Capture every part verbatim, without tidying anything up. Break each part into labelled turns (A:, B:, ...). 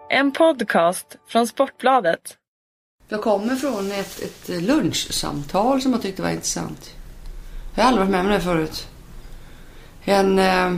A: En podcast från Sportbladet.
B: Jag kommer från ett, ett lunchsamtal som jag tyckte var intressant. Jag har aldrig varit med om det förut. En, eh,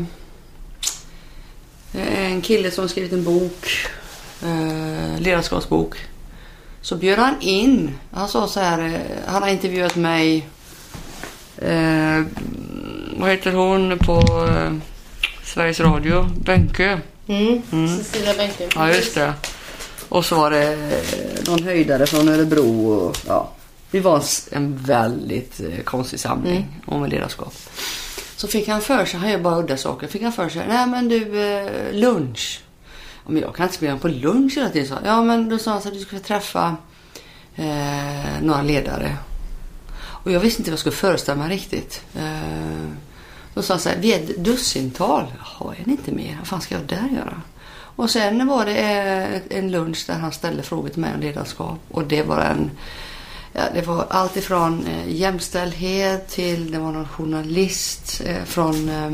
B: en kille som har skrivit en bok, eh, ledarskapsbok. Så bjöd han in, han sa så här, eh, han har intervjuat mig, eh, vad heter hon på eh, Sveriges Radio, Bänke.
C: Mm,
B: mm.
C: Cecilia Bänke.
B: Ja, just det. Och så var det någon höjdare från Örebro. Och, ja, det var en väldigt eh, konstig samling mm. om ledarskap. Så fick han för sig, han gör bara udda saker. Fick han för sig, nej men du, eh, lunch. Ja, men jag kan inte spela på lunch hela tiden. Så. Ja, men då sa han så att du skulle träffa eh, några ledare. Och jag visste inte vad jag skulle föreställa mig riktigt. Eh, då sa han så här, vi är ett dussintal. Jaha, är det inte mer? Vad fan ska jag där göra? Och sen var det en lunch där han ställde frågor till mig om ledarskap. Och det var en, ja, det var allt ifrån eh, jämställdhet till, det var någon journalist eh, från, eh,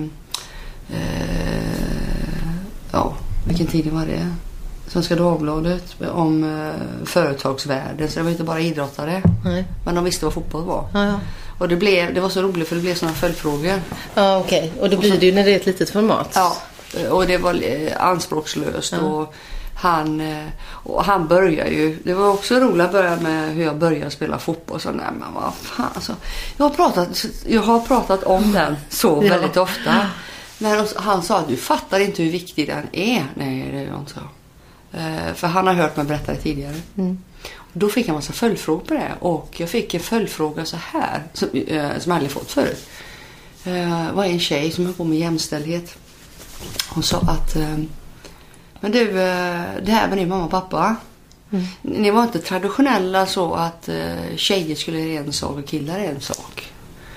B: eh, ja, vilken tid var det? Svenska Dagbladet om eh, företagsvärlden. Så det var inte bara idrottare. Nej. Men de visste vad fotboll var. Ja, ja. Och det, blev, det var så roligt för det blev sådana följdfrågor.
C: Ja, okej. Okay. Och då blir och så, det ju när det är ett litet format.
B: Ja. Och det var anspråkslöst. Ja. Och, han, och han började ju... Det var också roligt att börja med hur jag började spela fotboll. Så, nej, men vad fan, alltså, jag, har pratat, jag har pratat om den så ja. väldigt ofta. Men han sa att du fattar inte hur viktig den är. Nej, det är jag inte så. För han har hört mig berätta det tidigare. Mm. Då fick jag en massa följdfrågor på det. Och jag fick en följdfråga så här. Som, som jag aldrig fått förut. Vad är en tjej som har på med jämställdhet? Hon sa att, men du, det här med din mamma och pappa. Mm. Ni var inte traditionella så att tjejer skulle göra en sak och killar en sak.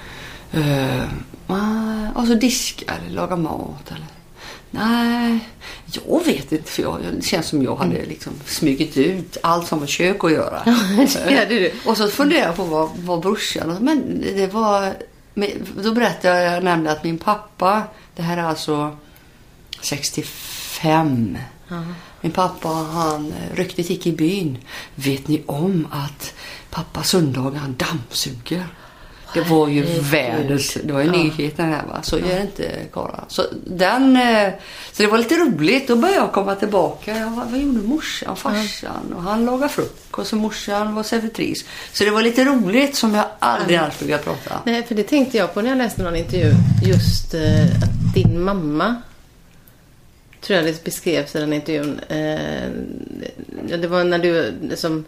B: Alltså diska eller laga mat eller... Nej, jag vet inte, för jag, det känns som jag hade liksom smugit ut allt som var kök att göra. Ja, det och så funderade jag på vad, vad brorsan, men det var, då berättade jag nämligen att min pappa, det här är alltså sextiofem. Uh-huh. Min pappa, han ryktet gick i byn. Vet ni om att pappa söndagar han dammsuger? Det var ju Nej, världens, det var ju ja. nyheten här va. Så ja. gör inte Kara. Så den, så det var lite roligt. Då började jag komma tillbaka. Jag, vad gjorde morsan, farsan? Ja. Och han lagade frukost och morsan var servitris. Så det var lite roligt som jag aldrig annars brukar prata.
C: Nej, för det tänkte jag på när jag läste någon intervju. Just eh, att din mamma, tror jag det beskrevs i den intervjun. Eh, det var när du som...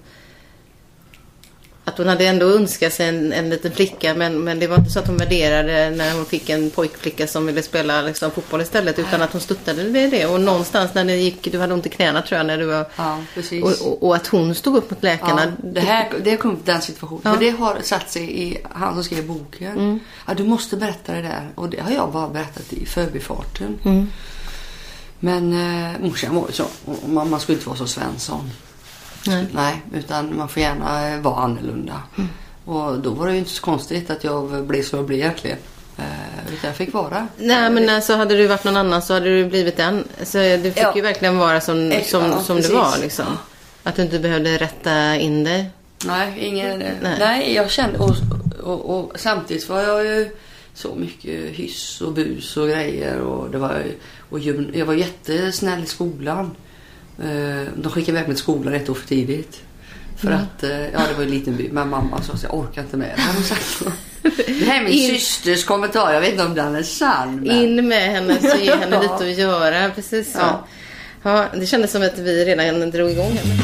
C: Att hon hade ändå önskat sig en, en liten flicka. Men, men det var inte så att hon värderade när hon fick en pojkflicka som ville spela liksom, fotboll istället. Utan att hon stöttade det, det. Och någonstans när det gick, du hade ont i knäna tror jag. När du var,
B: ja, precis.
C: Och, och, och att hon stod upp mot läkarna.
B: Ja, det, här, det kom upp den situationen. Ja. För det har satt sig i han som skrev boken. Mm. Ja, du måste berätta det där. Och det har jag bara berättat i förbifarten. Mm. Men eh, morsan var ju så. Man, man skulle inte vara så Svensson. Nej. Nej, utan man får gärna vara annorlunda. Mm. Och då var det ju inte så konstigt att jag blev så jag blev egentligen. Eh, utan jag fick vara.
C: Nej, men alltså, hade du varit någon annan så hade du blivit den. Så du fick ja. ju verkligen vara som, som, ja, som du var. Liksom. Att du inte behövde rätta in dig.
B: Nej, ingen, nej. nej jag kände... Och, och, och samtidigt var jag ju så mycket hyss och bus och grejer. Och, det var, och jag var jättesnäll i skolan. De skickade iväg mig till skolan ett år för tidigt. För mm. att, ja det var en liten by. Men mamma sa så jag orkar inte med det. Det här är min In... systers kommentar. Jag vet inte om den är sann. Men...
C: In med henne så ge henne lite att göra. Precis så. Ja. Ja, det kändes som att vi redan drog igång henne.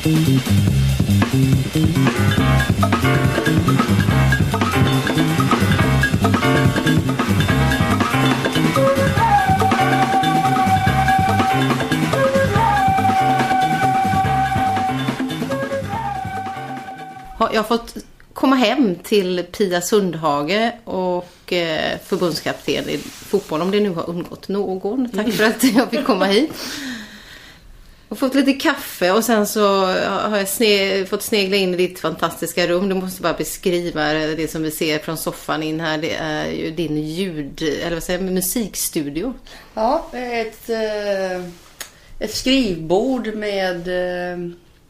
C: Jag har fått komma hem till Pia Sundhage och eh, förbundskapten i fotboll, om det nu har undgått någon. Tack för att jag fick komma hit. Och fått lite kaffe och sen så har jag sne- fått snegla in i ditt fantastiska rum. Du måste bara beskriva det som vi ser från soffan in här. Det är ju din ljud, eller vad säger jag, musikstudio.
B: Ja, ett... Eh... ett skrivbord med eh,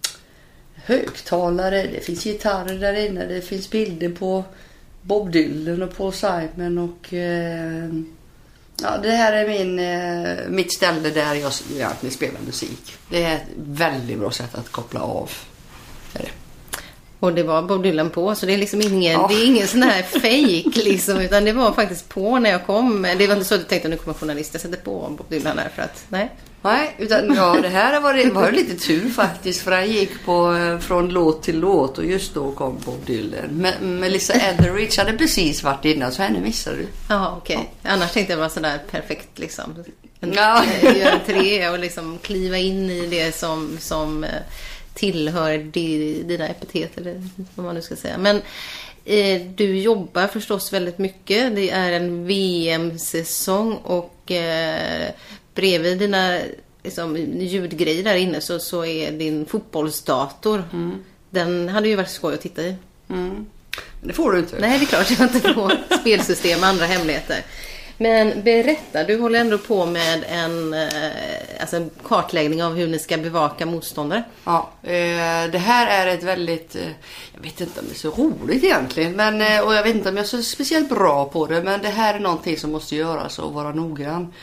B: högtalare. Det finns gitarrer där inne. Det finns bilder på Bob Dylan och Paul Simon. Och eh, ja, det här är min, eh, mitt ställe där jag egentligen spelar musik. Det är ett väldigt bra sätt att koppla av. Är det.
C: Och det var Bob Dylan på, så det är liksom ingen,
B: ja.
C: det är ingen sån här fake liksom, utan det var faktiskt på när jag kom. Det var inte så att du tänkte att nu kommer journalist, jag sätter på Bob Dylan där för att, nej.
B: Nej, utan ja, det här var, var lite tur faktiskt, för han gick på, från låt till låt och just då kom Bob Dylan. Men Melissa Etheridge hade precis varit innan, så henne missade du.
C: Jaha, okej. Okay. Ja. Annars tänkte jag vara sådär perfekt liksom. En,
B: ja.
C: Göra en tre och liksom kliva in i det som, som tillhör dina epitet, eller vad man nu ska säga. Men eh, du jobbar förstås väldigt mycket. Det är en V M-säsong och eh, bredvid dina liksom, ljudgrejer där inne så, så är din fotbollsdator. Mm. Den hade ju varit skoj att titta i.
B: Mm. Det får du inte.
C: Nej, det är klart jag inte får. Spelsystem och andra hemligheter. Men berätta, du håller ändå på med en, alltså en kartläggning av hur ni ska bevaka motståndare.
B: Ja, det här är ett väldigt, jag vet inte om det är så roligt egentligen, men, och jag vet inte om jag är så speciellt bra på det, men det här är någonting som måste göras och vara noggrann.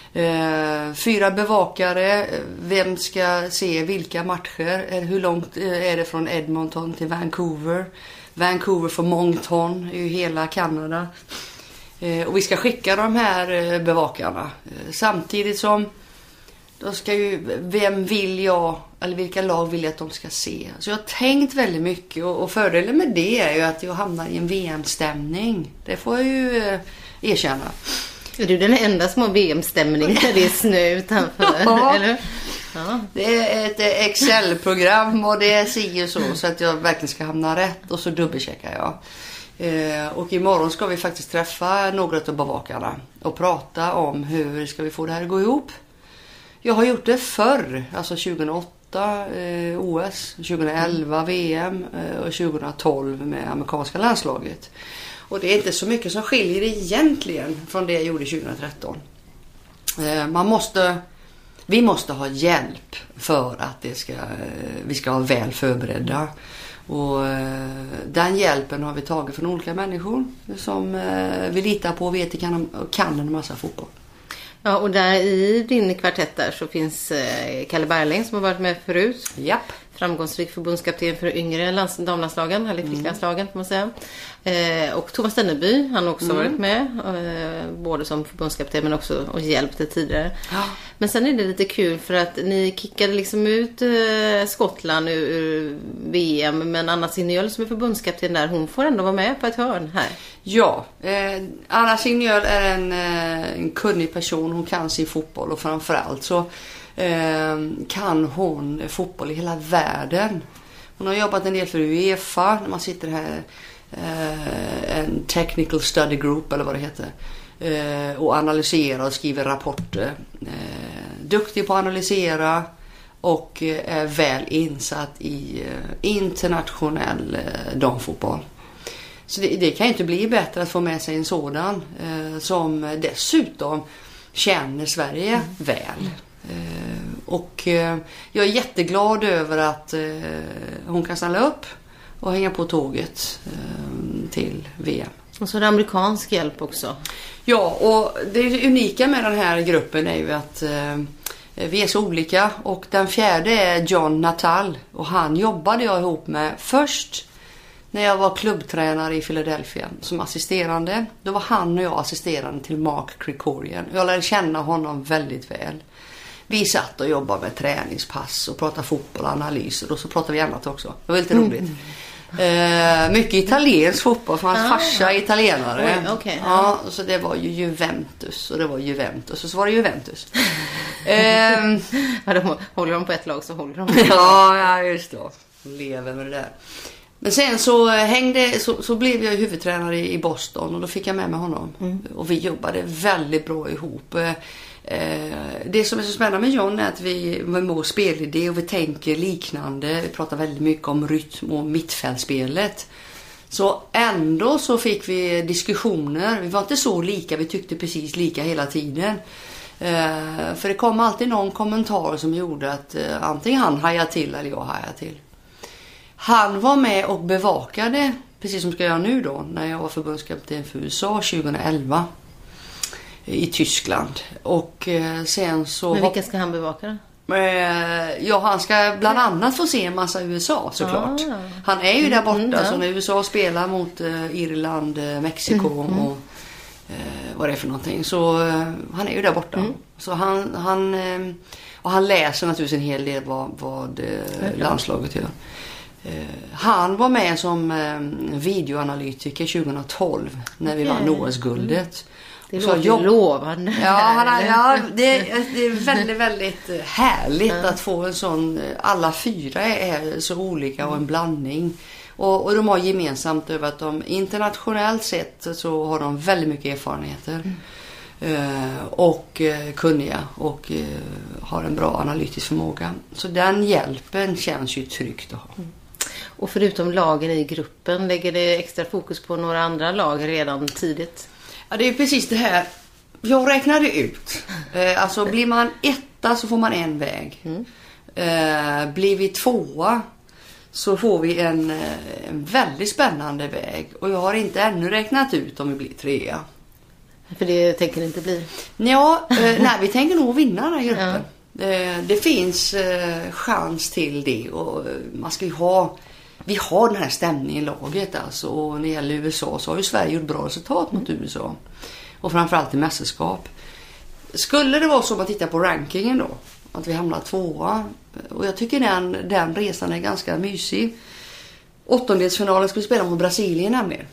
B: Fyra bevakare, vem ska se vilka matcher, hur långt är det från Edmonton till Vancouver? Vancouver för Moncton, är ju hela Kanada. Och vi ska skicka de här bevakarna. Samtidigt som då ska ju, vem vill jag, eller vilka lag vill jag att de ska se. Så jag har tänkt väldigt mycket, och, och fördelen med det är ju att jag hamnar i en V M-stämning. Det får jag ju eh, erkänna.
C: Är du den enda små V M-stämning där det är snö utanför?
B: Ja.
C: Eller? Ja.
B: Det är ett Excel-program och det är si och så, så att jag verkligen ska hamna rätt, och så dubbelcheckar jag. Eh, och imorgon ska vi faktiskt träffa några av bevakarna och prata om hur ska vi få det här att gå ihop. Jag har gjort det förr, alltså tjugohundraåtta eh, O S, tjugohundraelva V M eh, och tjugohundratolv med amerikanska landslaget. Och det är inte så mycket som skiljer egentligen från det jag gjorde tjugohundratretton. Eh, man måste, vi måste ha hjälp för att det ska, vi ska vara väl förberedda. Och eh, den hjälpen har vi tagit från olika människor som eh, vi litar på och vet kan, kan en massa fotboll.
C: Ja, och där i din kvartett där så finns eh, Kalle Berling som har varit med förut.
B: Japp.
C: Framgångsrik förbundskapten för yngre lands- damlandslagen, eller flicklandslagen får man säga. Eh, och Thomas Denneby, han har också mm. varit med, eh, både som förbundskapten men också och hjälpte tidigare. Ja. Men sen är det lite kul för att ni kickade liksom ut eh, Skottland ur, ur V M, men Anna Signér som är förbundskapten där, hon får ändå vara med på ett hörn här. Ja,
B: eh, Anna Signér är en, eh, en kunnig person, hon kan sin fotboll, och framförallt så eh, kan hon fotboll i hela världen. Hon har jobbat en del för UEFA, när man sitter här, eh, en technical study group eller vad det heter, eh, och analyserar och skriver rapporter. Eh, duktig på att analysera och eh, är väl insatt i eh, internationell eh, damfotboll. Så det, det kan ju inte bli bättre att få med sig en sådan eh, som dessutom känner Sverige mm. väl. Eh, och eh, jag är jätteglad över att eh, hon kan ställa upp och hänga på tåget eh, till V M.
C: Och så är det amerikansk hjälp också.
B: Ja, och det unika med den här gruppen är ju att eh, vi är så olika. Och den fjärde är John Natal, och han jobbade jag ihop med först när jag var klubbtränare i Philadelphia som assisterande. Då var han och jag assisterande till Mark Krikorian. Jag lärde känna honom väldigt väl. Vi satt och jobbade med träningspass och pratade fotboll och analyser, och så pratade vi annat också. Det var lite roligt. Mm. Eh, mycket italiensk fotboll, för hans ah, farsa är italienare.
C: Oj, okay,
B: ja, så det var ju Juventus och det var Juventus och så var det Juventus. eh,
C: ja, de, håller de på ett lag så håller de.
B: ja, ja, just då. Lever med det där. Men sen så hängde så, så blev jag huvudtränare i Boston, och då fick jag med mig honom. Mm. Och vi jobbade väldigt bra ihop. Det som är så spännande med John är att vi var med och spelidé och vi tänker liknande. Vi pratar väldigt mycket om rytm och mittfältspelet. Så ändå så fick vi diskussioner. Vi var inte så lika, vi tyckte precis lika hela tiden. Eh, för det kom alltid någon kommentar som gjorde att eh, antingen han hajade till eller jag hajade till. Han var med och bevakade, precis som ska jag nu då, när jag var förbundskapten för U S A tjugoelva i Tyskland. Och eh, sen så...
C: Men vilka ska han bevaka då?
B: Ja, han ska bland annat få se en massa U S A såklart. Ah. Han är ju där borta, mm, ja. Så när U S A spelar mot uh, Irland, uh, Mexiko mm, och uh, vad det är för någonting. Så uh, han är ju där borta. Mm. Så han, han, uh, och han läser naturligtvis en hel del vad, vad uh, landslaget gör. Uh, han var med som uh, videoanalytiker tjugohundratolv när vi vann O S-guldet.
C: Det låter jobb... lovande.
B: Ja, han har, ja det, det är väldigt, väldigt härligt ja. Att få en sån... Alla fyra är så olika och en blandning. Och, och de har gemensamt över att de internationellt sett så har de väldigt mycket erfarenheter. Mm. Uh, och uh, kunniga och uh, har en bra analytisk förmåga. Så den hjälpen känns ju tryggt att ha. Mm.
C: Och förutom lagen i gruppen, lägger det extra fokus på några andra lag redan tidigt?
B: Ja, det är precis det här. Jag räknade ut. Eh, alltså blir man etta så får man en väg. Mm. Eh, blir vi tvåa så får vi en, en väldigt spännande väg. Och jag har inte ännu räknat ut om vi blir trea.
C: För det tänker ni inte bli?
B: Ja, eh, nej, vi tänker nog vinna den här gruppen. Ja. Eh, det finns eh, chans till det. Och man ska ju ha... Vi har den här stämningen i laget alltså, och när det gäller U S A så har ju Sverige gjort bra resultat mot U S A. Och framförallt i mästerskap. Skulle det vara så att man tittar på rankingen då, att vi hamnar tvåa, och jag tycker den, den resan är ganska mysig. Åttondelsfinalen ska vi spela mot Brasilien nämligen.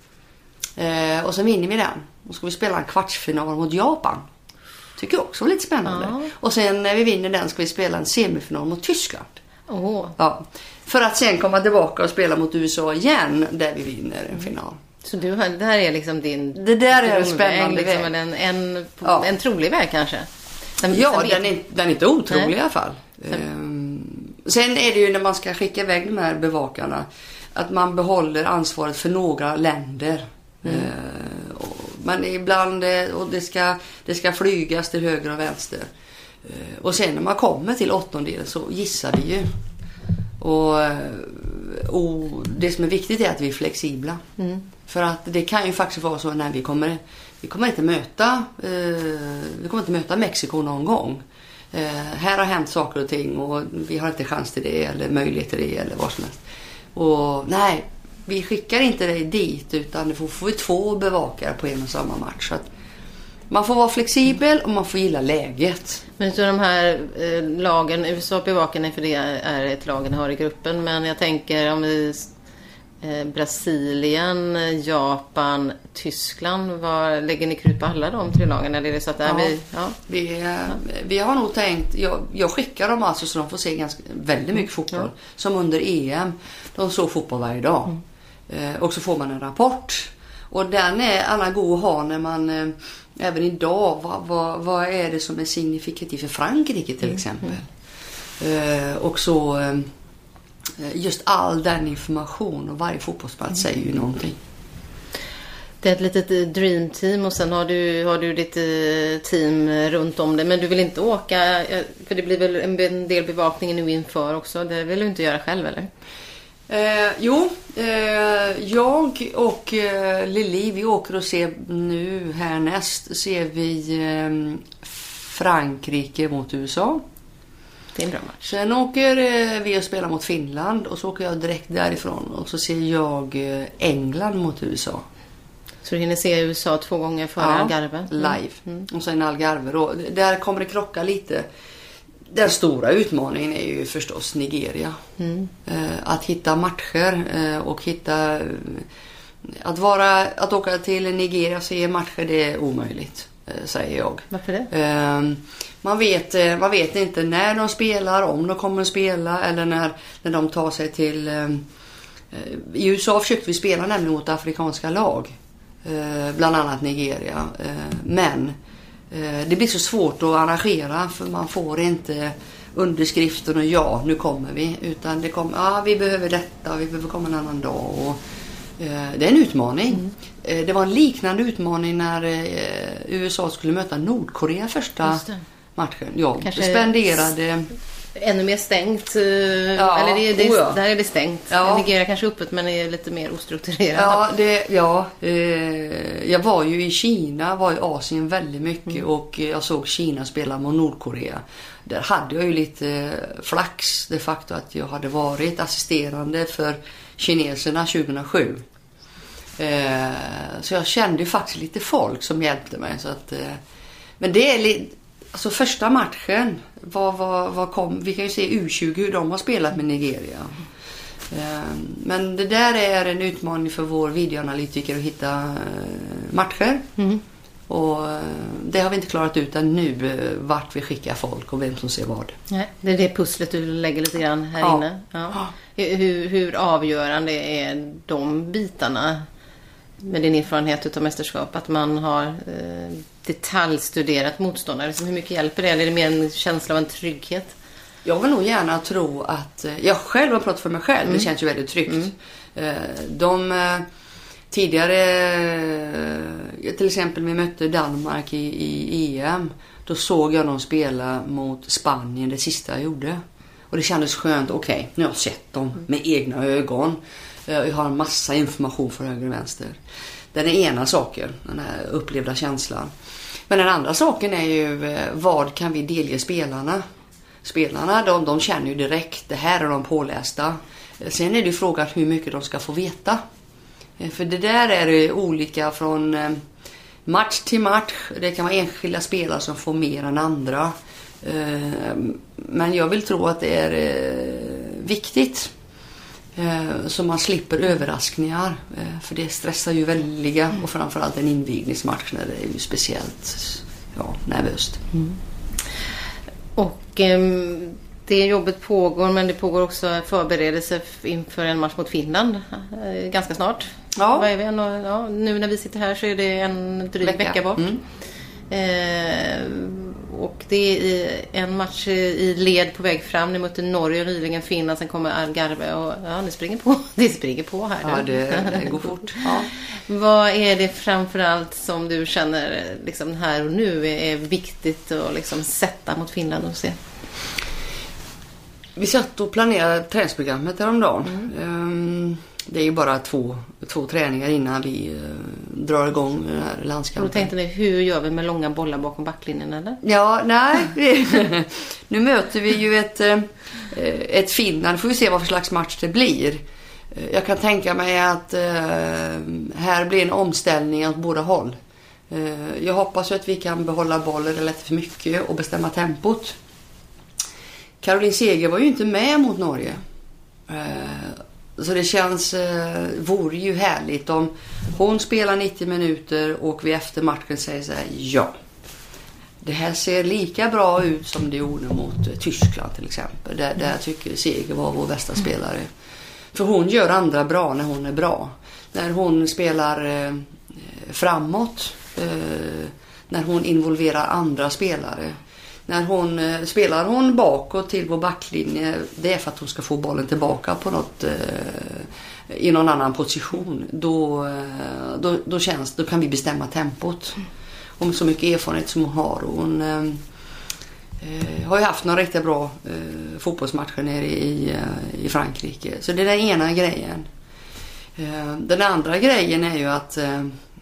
B: Eh, och sen vinner vi den. Och ska vi spela en kvartsfinal mot Japan. Tycker jag också var lite spännande. Ja. Och sen när vi vinner den ska vi spela en semifinal mot Tyskland.
C: Oh.
B: Ja. För att sen komma tillbaka och spela mot U S A igen där vi vinner en final.
C: Så du har, det här är liksom din...
B: Det där är en spännande
C: väg. Liksom,
B: väg.
C: En, en, ja. en trolig väg kanske.
B: Den, ja, den är, den är inte otrolig. Nej. I alla fall. Um, sen är det ju när man ska skicka iväg de här bevakarna att man behåller ansvaret för några länder. Mm. Uh, och, men ibland, och det ska, det ska flygas till höger och vänster. Uh, och sen när man kommer till åttondel så gissar vi ju. Och, och det som är viktigt är att vi är flexibla. Mm. För att det kan ju faktiskt vara så när vi kommer vi kommer inte möta eh, vi kommer inte möta Mexiko någon gång. Eh, här har hänt saker och ting och vi har inte chans till det eller möjlighet till det eller vad som helst. Och nej, vi skickar inte dig dit utan det får, får vi två bevakare på en och samma match. Så att man får vara flexibel och man får gilla läget.
C: Men så de här eh, lagen, U S A bevakar ni för det är ett lag ni har i gruppen. Men jag tänker om vi, eh, Brasilien, Japan, Tyskland, var, lägger ni krut på alla de tre lagen? Eller är det så att ja, vi, ja.
B: Vi, eh, vi har nog tänkt, jag, jag skickar dem alltså så de får se ganska, väldigt mycket fotboll. Mm. Som under E M, de såg fotboll varje dag. Mm. Eh, och så får man en rapport. Och den är alla god att ha när man... Eh, även idag, vad, vad, vad är det som är signifikativt för Frankrike till exempel? Mm. Uh, och så uh, just all den information och varje fotbollsplats mm. säger ju någonting.
C: Det är ett litet dream team och sen har du, har du ditt team runt om det. Men du vill inte åka, för det blir väl en del bevakning nu inför också. Det vill du inte göra själv eller?
B: Eh, jo, eh, jag och eh, Lili, vi åker och ser nu härnäst ser vi eh, Frankrike mot U S A.
C: Det är en bra match.
B: Sen åker eh, vi och spelar mot Finland och så åker jag direkt därifrån och så ser jag eh, England mot U S A.
C: Så du hinner se U S A två gånger före ja, Algarve? Mm.
B: Live. Mm. Och sen Algarve då. Där kommer det krocka lite. Den stora utmaningen är ju förstås Nigeria. Mm. Att hitta matcher och hitta... Att, vara, att åka till Nigeria och se matcher, det är omöjligt, säger jag.
C: Varför det?
B: Man vet, man vet inte när de spelar, om de kommer att spela eller när, när de tar sig till... I U S A försökte vi spela nämligen mot afrikanska lag. Bland annat Nigeria. Men... det blir så svårt att arrangera för man får inte underskriften och ja, nu kommer vi. Utan det kommer, ja vi behöver detta, vi behöver komma en annan dag. Och, Det är en utmaning. Mm. Det var en liknande utmaning när U S A skulle möta Nordkorea första matchen. Ja, kanske spenderade...
C: Ännu mer stängt. Ja, eller det, det, oh ja. Där är det stängt. Ja. Nigeria kanske öppet men är lite mer ostrukturerat.
B: Ja, det, ja eh, jag var ju i Kina, var i Asien väldigt mycket mm. och jag såg Kina spela mot Nordkorea. Där hade jag ju lite flax de facto att jag hade varit assisterande för kineserna tjugohundrasju. Eh, så jag kände ju faktiskt lite folk som hjälpte mig. Så att, eh, men det är lite... Alltså första matchen, vad, vad, vad kom, vi kan ju se U tjugo hur de har spelat med Nigeria. Men det där är en utmaning för vår videoanalytiker att hitta matcher. Mm. Och det har vi inte klarat ut ännu, vart vi skickar folk och vem som ser vad.
C: Nej, det är det pusslet du lägger lite grann här ja. inne. Ja. Hur, hur avgörande är de bitarna med din erfarenhet av mästerskap? Att man har eh, detaljstuderat motståndare. Hur mycket hjälper det? Eller är det mer en känsla av en trygghet?
B: Jag vill nog gärna tro att... Jag själv har pratat för mig själv. Mm. Det känns ju väldigt tryggt. Mm. De tidigare... Till exempel vi mötte Danmark i, i E M. Då såg jag dem spela mot Spanien det sista jag gjorde. Och det kändes skönt. Okej, okay, nu har jag sett dem med egna ögon. Jag har en massa information från höger och vänster. Den är ena saken, den här upplevda känslan. Men den andra saken är ju vad kan vi delge spelarna? Spelarna de, de känner ju direkt, det här är de pålästa. Sen är det ju frågan hur mycket de ska få veta. För det där är olika från match till match. Det kan vara enskilda spelare som får mer än andra. Men jag vill tro att det är viktigt. Så man slipper överraskningar. För det stressar ju väldiga. Och framförallt en invigningsmatch när det är ju speciellt ja, nervöst. Mm.
C: Och eh, det jobbet pågår, men det pågår också förberedelse inför en match mot Finland eh, ganska snart. Ja. Vad är vi? Ja, nu när vi sitter här så är det en dryg vecka, vecka bort. Mm. Eh, och det är en match i led på väg fram. Ni mötte Norge och nyligen Finland. Sen kommer Algarve och ja, ni springer på. Det springer på här.
B: Ja, det, det går fort. Ja.
C: Vad är det framförallt som du känner liksom här och nu är viktigt att liksom sätta mot Finland och se?
B: Vi satt och planerade träningsprogrammet häromdagen. Mm. Det är ju bara två, två träningar innan vi uh, drar igång den här landskampen.
C: Och då tänkte ni, hur gör vi med långa bollar bakom backlinjen eller?
B: Ja, nej. Nu möter vi ju ett, ett Finland. Får vi se vad för slags match det blir. Jag kan tänka mig att uh, här blir en omställning åt båda håll. Uh, jag hoppas att vi kan behålla bollen relativt mycket och bestämma tempot. Caroline Seger var ju inte med mot Norge. Uh, Så det känns, eh, vore ju härligt om hon spelar nittio minuter och vi efter matchen säger så här, ja. Det här ser lika bra ut som det gjorde mot eh, Tyskland till exempel. Där, där jag tycker Seger var vår bästa mm. spelare. För hon gör andra bra när hon är bra. När hon spelar eh, framåt. Eh, när hon involverar andra spelare. När hon eh, spelar hon bakåt till vår backlinje, det är för att hon ska få bollen tillbaka på något eh, i någon annan position. Då, eh, då, då, känns, då kan vi bestämma tempot. Och med så mycket erfarenhet som hon har. Och hon eh, har ju haft några riktigt bra eh, fotbollsmatcher nere i, eh, i Frankrike. Så det är den ena grejen. Eh, den andra grejen är ju att eh,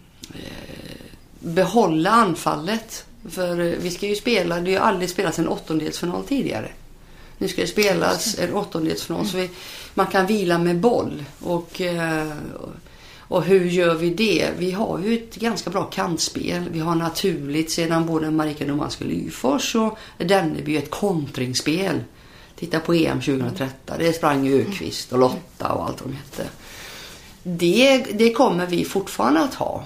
B: behålla anfallet. För vi ska ju spela, det har ju aldrig spelats en åttondelsfinal tidigare. Nu ska det spelas en åttondelsfinal mm. så vi, man kan vila med boll. Och, och hur gör vi det? Vi har ju ett ganska bra kantspel. Vi har naturligt sedan både Marika Nomansk och Lyfors och Denneby ett kontringsspel. Titta på E M tjugohundratretton. Det sprang ju Ökvist och Lotta och allt vad de hette. Det, det kommer vi fortfarande att ha.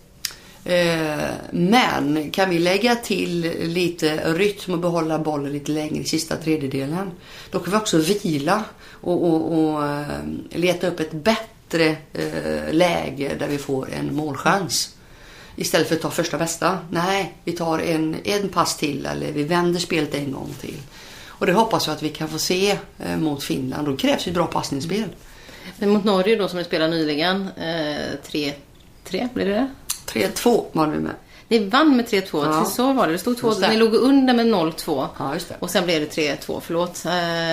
B: Men kan vi lägga till lite rytm och behålla bollen lite längre i sista tredjedelen, då kan vi också vila och, och, och leta upp ett bättre läge där vi får en målchans istället för att ta första bästa. Nej, vi tar en, en pass till eller vi vänder spelet en gång till. Och det hoppas jag att vi kan få se mot Finland. Då krävs ju bra passningsspel.
C: Men mot Norge då som vi spelar nyligen, eh, tre tre blir det?
B: tre två var vi med.
C: Ni vann med tre två,
B: Ja.
C: så var det. Det stod två,
B: Just det.
C: ni låg under med noll två.
B: Ja, just det.
C: Och sen blev det tre två, förlåt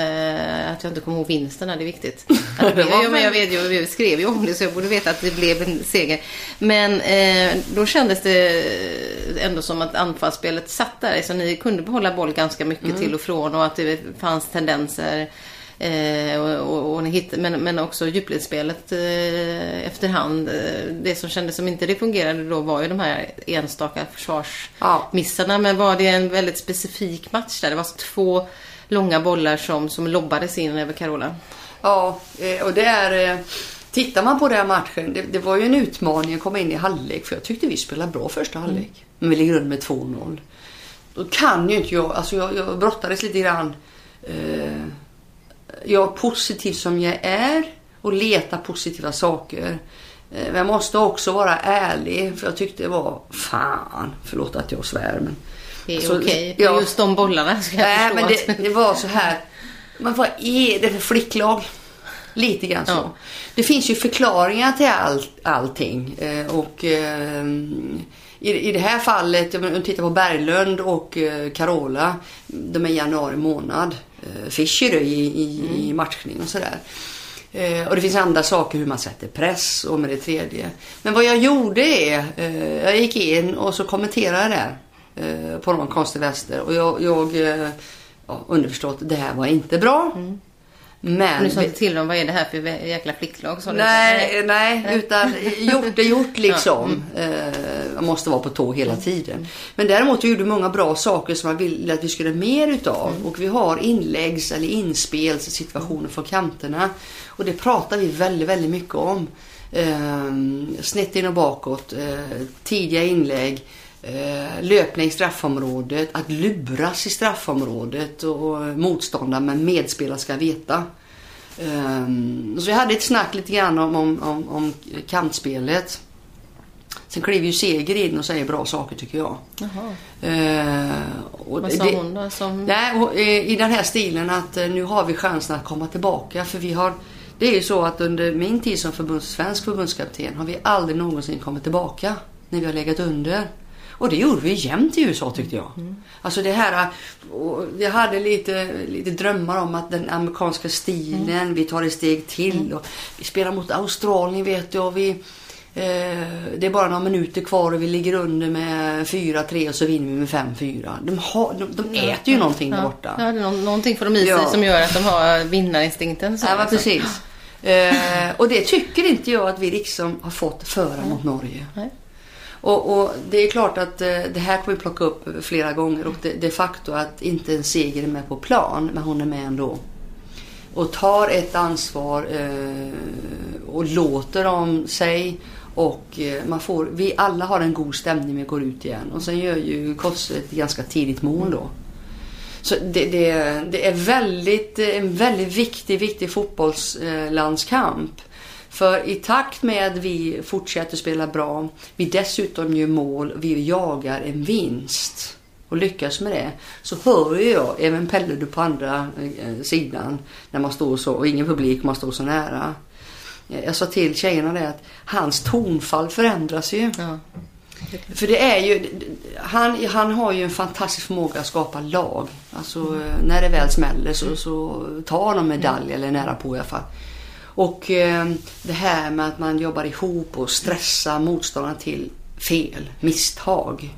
C: eh, att jag inte kommer ihåg vinsten, här, det är viktigt. Att det blev,
B: var
C: ja, men jag vet ju, vi skrev ju om det så jag borde veta att det blev en seger. Men eh, då kändes det ändå som att anfallsspelet satt där, så ni kunde behålla boll ganska mycket
B: Mm.
C: till och från och att det fanns tendenser. Eh, och, och, och ni hittade, men, men också djupledsspelet eh, efterhand. Eh, det som kändes som inte det fungerade då var ju de här enstaka försvarsmissarna.
B: Ja.
C: Men var det en väldigt specifik match där? Det var så två långa bollar som, som lobbades in över Carola.
B: Ja, eh, och det är... eh, Tittar man på den här matchen, det, det var ju en utmaning att komma in i halvlek. För jag tyckte vi spelade bra första halvlek. Mm. Men vi ligger under med två noll. Då kan ju inte jag... Alltså jag, jag brottades lite grann... Eh, jag är positiv som jag är och letar positiva saker. Men jag måste också vara ärlig, för jag tyckte det var fan, förlåt att jag svär, men
C: det är
B: alltså,
C: okej.
B: Ja,
C: just de bollarna ska jag
B: nej,
C: förstå.
B: men det, det var så här. Men vad är det för flicklag? Lite grann så.
C: Ja.
B: Det finns ju förklaringar till all, allting. Och eh, i, i det här fallet, om man tittar på Berglund och eh, Carola, de är i januari månad. Eh, Fischer i, i, mm. i matchning och sådär. Eh, och det finns andra saker hur man sätter press och med det tredje. Men vad jag gjorde är, eh, jag gick in och så kommenterade det eh, på någon konstig väster. Och jag, jag eh, ja, underförstått, det här var inte bra. Mm. Men
C: du sa inte till dem, vad är det här för jäkla flicklag? Så
B: nej, nej, utan gjort är gjort liksom. Ja. Mm. Man måste vara på tå hela tiden. Men däremot gjorde många bra saker som man ville att vi skulle mer utav. Mm. Och vi har inläggs- eller inspelssituationer från kanterna. Och det pratar vi väldigt, väldigt mycket om. Ehm, snett in och bakåt. Ehm, tidiga inlägg. Eh, löpning i straffområdet, att luras i straffområdet och motståndare men medspelare ska veta. Eh, så vi hade ett snack lite grann om, om, om, om kantspelet. Sen klev ju Seger in och säger bra saker tycker jag. Eh, och
C: Vad sa
B: det,
C: hon då? Som...
B: Nej, och, eh, i den här stilen att eh, nu har vi chansen att komma tillbaka, för vi har, det är ju så att under min tid som förbunds, svensk förbundskapten har vi aldrig någonsin kommit tillbaka när vi har legat under. Och det gjorde vi jämt i U S A tyckte jag. Mm. Alltså det här, vi hade lite, lite drömmar om att den amerikanska stilen, mm. vi tar ett steg till. Mm. Och vi spelar mot Australien vet du, och vi, eh, det är bara några minuter kvar och vi ligger under med fyra tre och så vinner vi med fem fyra. De, har, de, de äter ju ja. någonting
C: ja.
B: där borta.
C: Ja, det är någonting för dem i sig ja. som gör att de har vinnarinstinkten. Så
B: ja, men precis. eh, och det tycker inte jag att vi liksom har fått föra mm. mot Norge. Nej. Och, och det är klart att eh, det här kommer vi plocka upp flera gånger och det, de facto att inte en Seger är med på plan, men hon är med ändå. Och tar ett ansvar eh, och låter om sig och eh, man får, vi alla har en god stämning när vi går ut igen. Och sen gör ju Kosse ett ganska tidigt mål då. Så det, det, det är väldigt, en väldigt viktig, viktig fotbollslandskamp. För i takt med vi fortsätter spela bra, vi dessutom gör mål, vi jagar en vinst och lyckas med det, så hör jag även Pelle du på andra eh, sidan när man står så, och ingen publik, man står så nära. Jag sa till tjejerna det att hans tonfall förändras ju. Ja. För det är ju, han, han har ju en fantastisk förmåga att skapa lag. Alltså mm. när det väl smäller så, så tar de medalj mm. eller nära på i alla fall. Och eh, det här med att man jobbar ihop och stressar motståndarna till fel, misstag.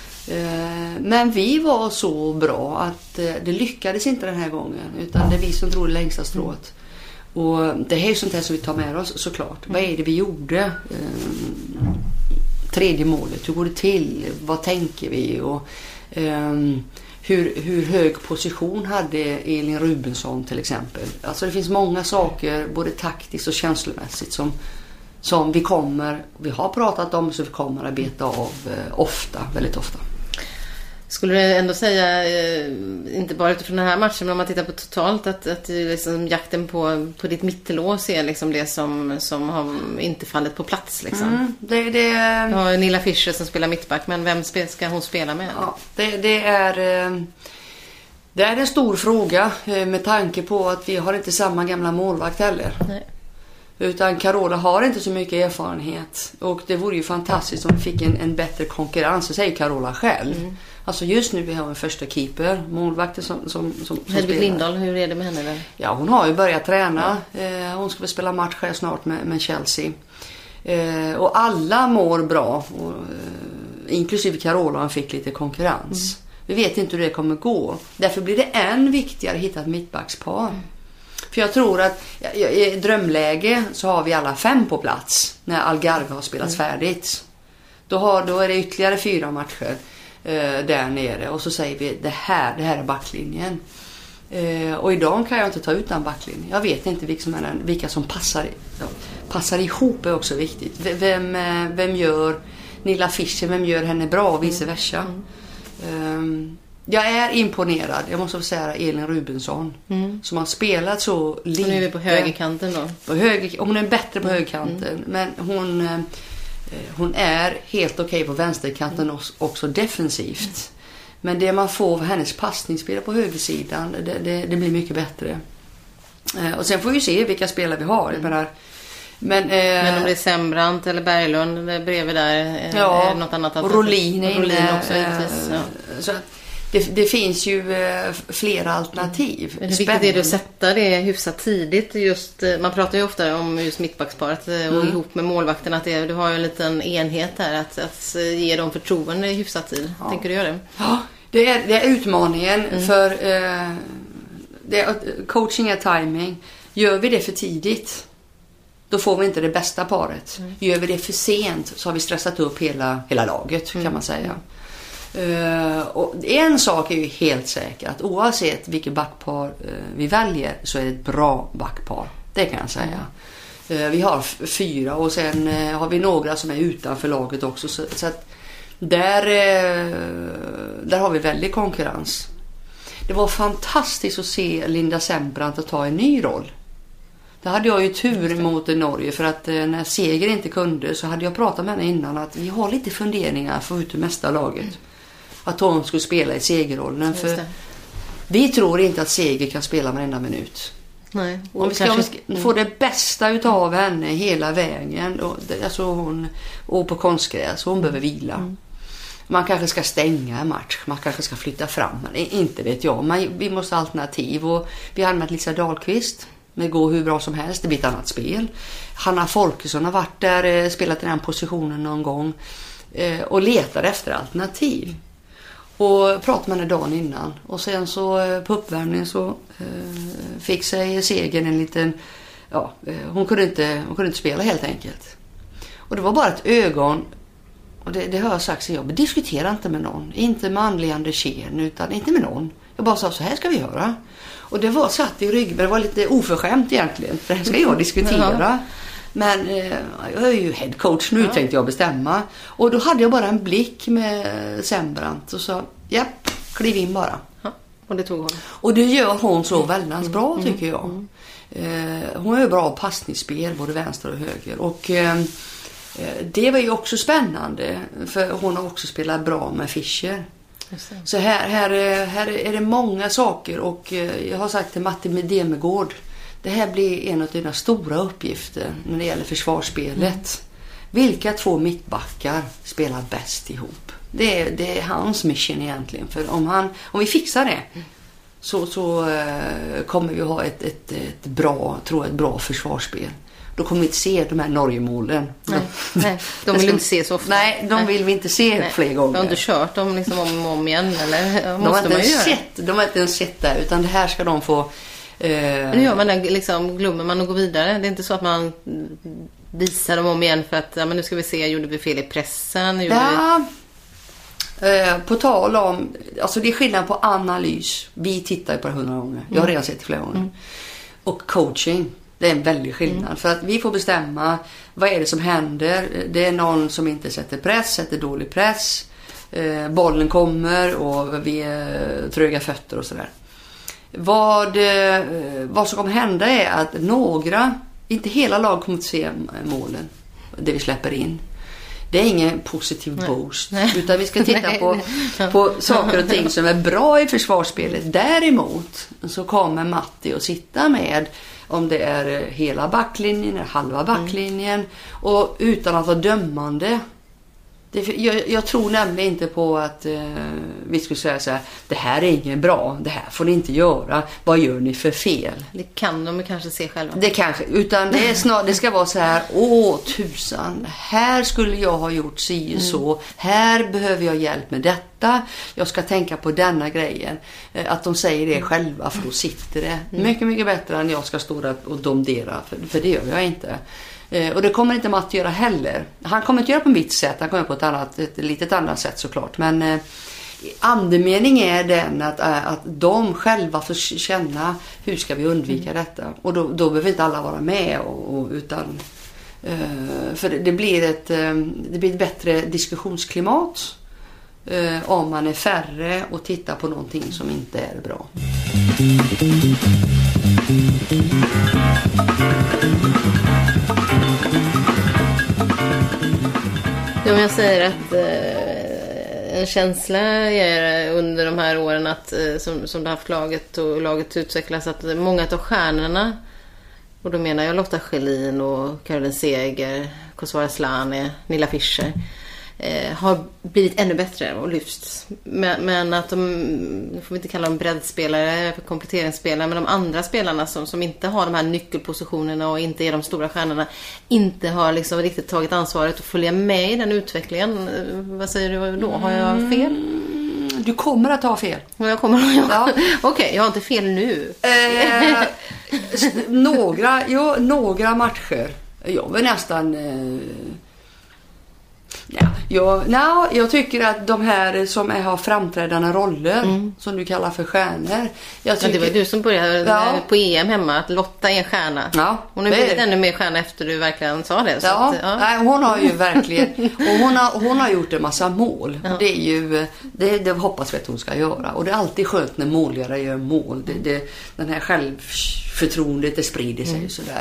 B: Eh, men vi var så bra att eh, det lyckades inte den här gången. Utan det är vi som drog det längsta strået. Och det här är sånt här som vi tar med oss såklart. Mm. Vad är det vi gjorde? Eh, tredje målet, hur går det till? Vad tänker vi? Och... Eh, Hur, hur hög position hade Elin Rubensson till exempel. Alltså det finns många saker både taktiskt och känslomässigt som, som vi kommer, vi har pratat om, så vi kommer att beta av eh, ofta, väldigt ofta.
C: Skulle du ändå säga, eh, inte bara utifrån den här matchen, men om man tittar på totalt, att, att liksom jakten på, på ditt mittelås är liksom det som, som har inte fallit på plats liksom. Mm,
B: det, det...
C: Ja, Nilla Fischer som spelar mittback, men vem ska hon spela med?
B: Ja, det, det är... Det är en stor fråga med tanke på att vi har inte samma gamla målvakt heller.
C: Nej.
B: Utan Carola har inte så mycket erfarenhet. Och det vore ju fantastiskt om vi fick en, en bättre konkurrens, säger Carola själv. Mm. Alltså just nu vi har en första keeper, målvakten som, som, som, som
C: Hedvig Lindahl, hur är det med henne där?
B: Ja, hon har ju börjat träna. Ja. Eh, hon ska väl spela match här snart med, med Chelsea. Eh, och alla mår bra. Och, eh, inklusive Carola, han fick lite konkurrens. Mm. Vi vet inte hur det kommer gå. Därför blir det än viktigare att hitta ett mittbackspar. Mm. För jag tror att i drömläge så har vi alla fem på plats när Algarve har spelats mm. färdigt. Då, har, då är det ytterligare fyra matcher eh, där nere. Och så säger vi det här, det här är backlinjen. Eh, och idag kan jag inte ta ut den backlinjen. Jag vet inte vilka som, är den, vilka som passar, ja, passar ihop är också viktigt. Vem, vem gör Nilla Fischer, vem gör henne bra och vice versa. Mm. Eh, Jag är imponerad, jag måste säga Elin Rubensson mm. som har spelat så lite.
C: Hon är vi på högerkanten då.
B: På höger, hon är bättre på högerkanten mm. men hon, eh, hon är helt okej okay på vänsterkanten mm. också defensivt. Mm. Men det man får av hennes passningsspel på högersidan, det, det, det blir mycket bättre. Eh, och sen får vi se vilka spelare vi har. Mm. Menar, men, eh,
C: men om det är Sembrant eller Berglund bredvid där,
B: ja,
C: är något annat
B: och Rolin, och Rolin
C: också. Eh, ja.
B: Så Det, det finns ju eh, flera alternativ.
C: Mm. Hur viktigt är det att sätta det hyfsat tidigt? Just, man pratar ju ofta om just mittbacksparet mm. och ihop med målvakten att det, du har ju en liten enhet här att, att ge dem förtroende hyfsat tid. Ja. Tänker du göra det?
B: Ja, det är, det är utmaningen mm. för eh, det är, coaching är timing. Gör vi det för tidigt, då får vi inte det bästa paret. Mm. Gör vi det för sent så har vi stressat upp hela, hela laget mm. kan man säga. Uh, och en sak är ju helt säker, att oavsett vilket backpar uh, vi väljer så är det ett bra backpar, det kan jag säga. Mm. Uh, vi har f- fyra och sen uh, har vi några som är utanför laget också, så, så att där, uh, där har vi väldigt konkurrens. Det var fantastiskt att se Linda Sembrant att ta en ny roll. Det hade jag ju tur mot Norge, för att uh, när Seger inte kunde så hade jag pratat med henne innan att vi har lite funderingar för att ut ur mesta laget. Mm. Att hon skulle spela i segerrollen. För vi tror inte att Seger kan spela varenda minut.
C: Nej,
B: om vi ska, kanske... om vi ska få det bästa utav henne hela vägen. Och, alltså hon, och på konstgräs. Hon mm. behöver vila. Mm. Man kanske ska stänga en match. Man kanske ska flytta fram. Men inte vet jag. Man, vi måste ha alternativ. Och vi har med Lisa Dahlqvist. Det går hur bra som helst. Det blir ett annat spel. Hanna Folkesson har varit där. Spelat i den positionen någon gång. Och letar efter alternativ. Och pratade med henne dagen innan. Och sen så på uppvärmningen så eh, fick sig Segern en liten... Ja, eh, hon, kunde inte, hon kunde inte spela helt enkelt. Och det var bara ett ögon. Och det, det har jag sagt, så jag diskuterar inte med någon. Inte med anledande tjän, utan inte med någon. Jag bara sa, så här ska vi göra. Och det var satt i ryggen, men det var lite oförskämt egentligen. För det här ska jag diskutera. Men eh, jag är ju head coach nu, ja. Tänkte jag bestämma. Och då hade jag bara en blick med Sembrant och sa, ja, kliv in bara.
C: Ja, och det tog hon.
B: Och det gör hon så väldigt mm. bra tycker jag. Mm. Eh, hon är ju bra passningsspel, både vänster och höger. Och eh, det var ju också spännande, för hon har också spelat bra med Fischer. Så här, här, här är det många saker, och jag har sagt till Matti Demegård, det här blir en av dina stora uppgifter när det gäller försvarsspelet. Mm. Vilka två mittbackar spelar bäst ihop? Det är, det är hans mission egentligen. För om, han, om vi fixar det så, så uh, kommer vi ha ett, ett, ett, bra, tror jag, ett bra försvarsspel. Då kommer vi inte se de här Norgemålen.
C: Nej, nej, de vill inte se så ofta.
B: Nej, de vill vi inte se nej. fler gånger.
C: De har inte kört dem liksom om och om igen, eller?
B: De har, inte sett, de har inte ens sett det, utan det här ska de få... Uh...
C: Nu gör man liksom, glömmer man att gå vidare. Det är inte så att man visar dem om igen för att, ja, men nu ska vi se, gjorde vi fel i pressen? Gjorde
B: ja, vi... uh, på tal om, alltså det är skillnad på analys. Vi tittar ju på det hundra gånger. Jag har mm. redan sett det flera gånger. Mm. Och coaching, det är en väldig skillnad. Mm. För att vi får bestämma, vad är det som händer? Det är någon som inte sätter press, sätter dålig press. Uh, bollen kommer och vi är tröga fötter och sådär. Vad, vad som kommer hända är att några, inte hela lag kommer att se målen, det vi släpper in. Det är ingen positiv
C: Nej.
B: boost.
C: Nej.
B: Utan vi ska titta
C: Nej.
B: på, på saker och ting som är bra i försvarsspelet. Däremot så kommer Matti att sitta med, om det är hela backlinjen eller halva backlinjen. Mm. Och utan att vara dömande. Det, jag, jag tror nämligen inte på att eh, vi skulle säga så här: det här är inget bra, det här får ni inte göra, vad gör ni för fel?
C: Det kan de kanske se själva.
B: Det kanske, utan det, är snar, det ska vara så här: åh tusan, här skulle jag ha gjort si och så, mm. här behöver jag hjälp med detta, jag ska tänka på denna grejen. Eh, att de säger det själva, för då sitter det mm. mycket, mycket bättre än jag ska stå där och domdera, för, för det gör jag inte. Eh, och det kommer inte Matt göra heller. Han kommer inte göra på mitt sätt, han kommer på ett annat, ett litet annat sätt såklart. Men eh, andemening är den att, äh, att de själva får känna hur ska vi undvika mm. detta. Och då, då behöver inte alla vara med. Och, och, utan, eh, för det, det, blir ett, eh, det blir ett bättre diskussionsklimat eh, om man är färre och tittar på någonting som inte är bra.
C: Om jag säger att eh, en känsla är under de här åren att, eh, som, som det har haft laget och laget utvecklas, att många av stjärnorna, och då menar jag Lotta Schelin och Caroline Seger, Kosovare Asllani, Nilla Fischer, eh, har blivit ännu bättre och lyfts. Men, men att de, nu får vi inte kalla dem breddspelare, kompletteringsspelare, men de andra spelarna som, som inte har de här nyckelpositionerna och inte är de stora stjärnorna, inte har liksom riktigt tagit ansvaret att följa med i den utvecklingen. Vad säger du då? Har jag fel?
B: Du kommer att ha fel.
C: Jag kommer, jag,
B: ja.
C: Okej, okay, jag har inte fel nu.
B: Eh, några, ja, några matcher. Jag var nästan... Eh, Ja, jag, no, jag tycker att de här som är, har framträdande roller, mm. som du kallar för stjärnor. Jag tycker,
C: ja, det var du som började ja. på E M hemma, att Lotta är en stjärna. Ja, hon har blivit ännu mer stjärna efter du verkligen sa det. Så
B: ja,
C: att, ja.
B: Nej, hon har ju verkligen, och hon har, hon har gjort en massa mål. Ja. Det är ju, det, det hoppas vi att hon ska göra. Och det är alltid skönt när målgörare gör mål. Det, det, den här självförtroendet, det sprider sig mm. sådär.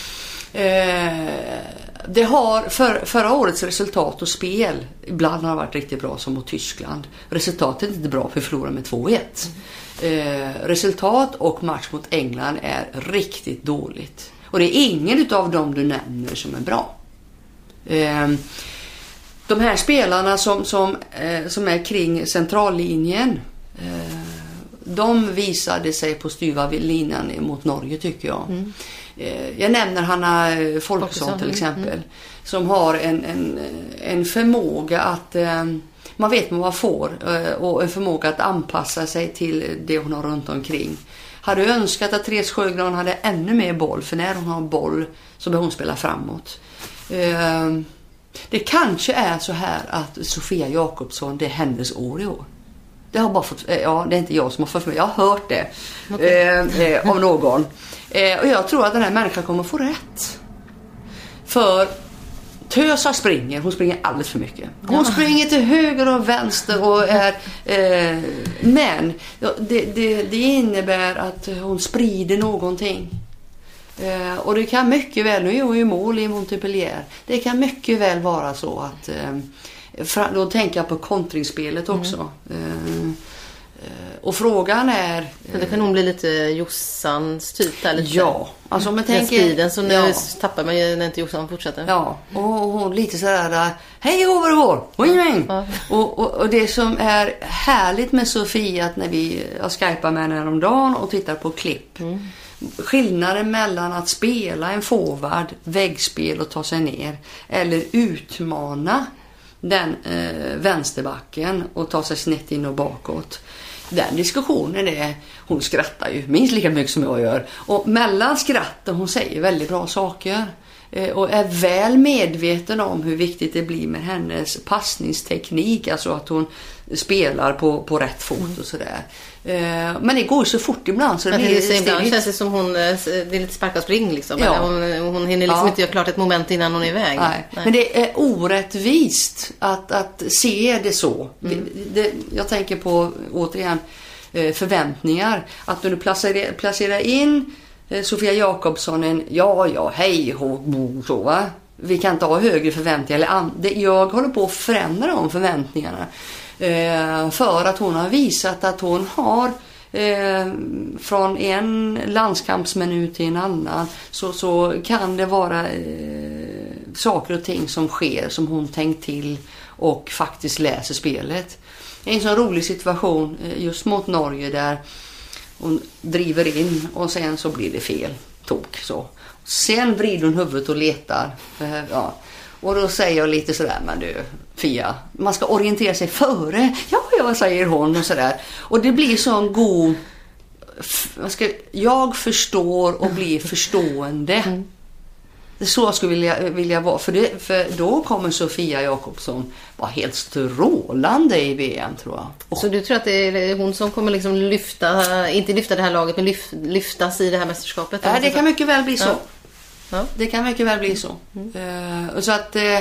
B: Eh, det har för, förra årets resultat och spel ibland har varit riktigt bra, som mot Tyskland. Resultatet är inte bra, för förlorar med två ett. Mm. Eh, resultat och match mot England är riktigt dåligt. Och det är ingen av dem du nämner som är bra. Eh, de här spelarna som, som, eh, som är kring centrallinjen, eh, de visade sig på styva linan mot Norge, tycker jag. Mm. Jag nämner Hanna Folkesson till exempel, mm. som har en, en, en förmåga att eh, man vet vad man får, eh, och en förmåga att anpassa sig till det hon har runt omkring. Hade önskat att Therese Sjögran hade ännu mer boll, för när hon har boll så behöver hon spela framåt. Eh, det kanske är så här att Sofia Jakobsson, det är hennes år i år. Det har bara fått, ja, det är inte jag som har fått med. Jag har hört det okay. eh, eh, av någon. Eh, och jag tror att den här människan kommer få rätt. För Tösa springer, hon springer alldeles för mycket. Hon ja. springer till höger och vänster och är, eh, men det, det, det innebär att hon sprider någonting. Eh, och det kan mycket väl, nu är hon ju mål i Montpellier. Det kan mycket väl vara så att eh, då tänker jag på kontringsspelet också. Mm. Och frågan är...
C: Men det kan nog bli lite Jossans typ där lite.
B: Ja, alltså om jag tänker...
C: Speeden, så nu
B: ja.
C: tappar man ju när inte Jossan fortsätter.
B: Ja, och hon lite sådär, hej over the wall, wing wing. Ja. Och, och, och det som är härligt med Sofia, att när vi har skypat med henne om dagen och tittar på klipp. Mm. Skillnaden mellan att spela en forward, väggspel och ta sig ner, eller utmana den eh, vänsterbacken och ta sig snett in och bakåt. Den diskussionen är, hon skrattar ju minst lika mycket som jag gör. Och mellan skratten, hon säger väldigt bra saker. Eh, och är väl medveten om hur viktigt det blir med hennes passningsteknik. Alltså att hon spelar på, på rätt fot och sådär. Eh, men det går så fort ibland. Så det blir
C: det ibland känns det som hon, det är lite sparka och spring liksom.
B: Ja.
C: Hon, hon hinner liksom ja. inte göra klart ett moment innan hon är iväg.
B: Nej. Nej. Men det är orättvist att, att se det så. Mm. Det, det, jag tänker på, återigen, förväntningar. Att när du placerar, placerar in Sofia Jakobsson en ja, ja, hej, ho, bo, så va? vi kan inte ha högre förväntningar. Eller an- det, jag håller på att förändra de förväntningarna. Eh, för att hon har visat att hon har eh, från en landskampsminut till en annan så, så kan det vara eh, saker och ting som sker som hon tänkt till och faktiskt läser spelet. En sån rolig situation eh, just mot Norge där hon driver in och sen så blir det fel tok så. Sen vrider hon huvudet och letar. För, ja. Och då säger jag lite sådär, men du Fia, man ska orientera sig före. Ja, ja, säger hon och sådär. Och det blir så en god... Jag, ska, jag förstår och blir förstående. Mm. Det är så jag skulle vilja, vilja vara. För, det, för då kommer Sofia Jakobsson vara helt strålande i V M, tror jag. Och,
C: så du tror att det är hon som kommer liksom lyfta, inte lyfta det här laget, men lyf, lyftas i det här mästerskapet?
B: Ja, det kan mycket väl bli så.
C: Ja. Ja.
B: Det kan mycket väl bli så. Mm. Uh, så att uh,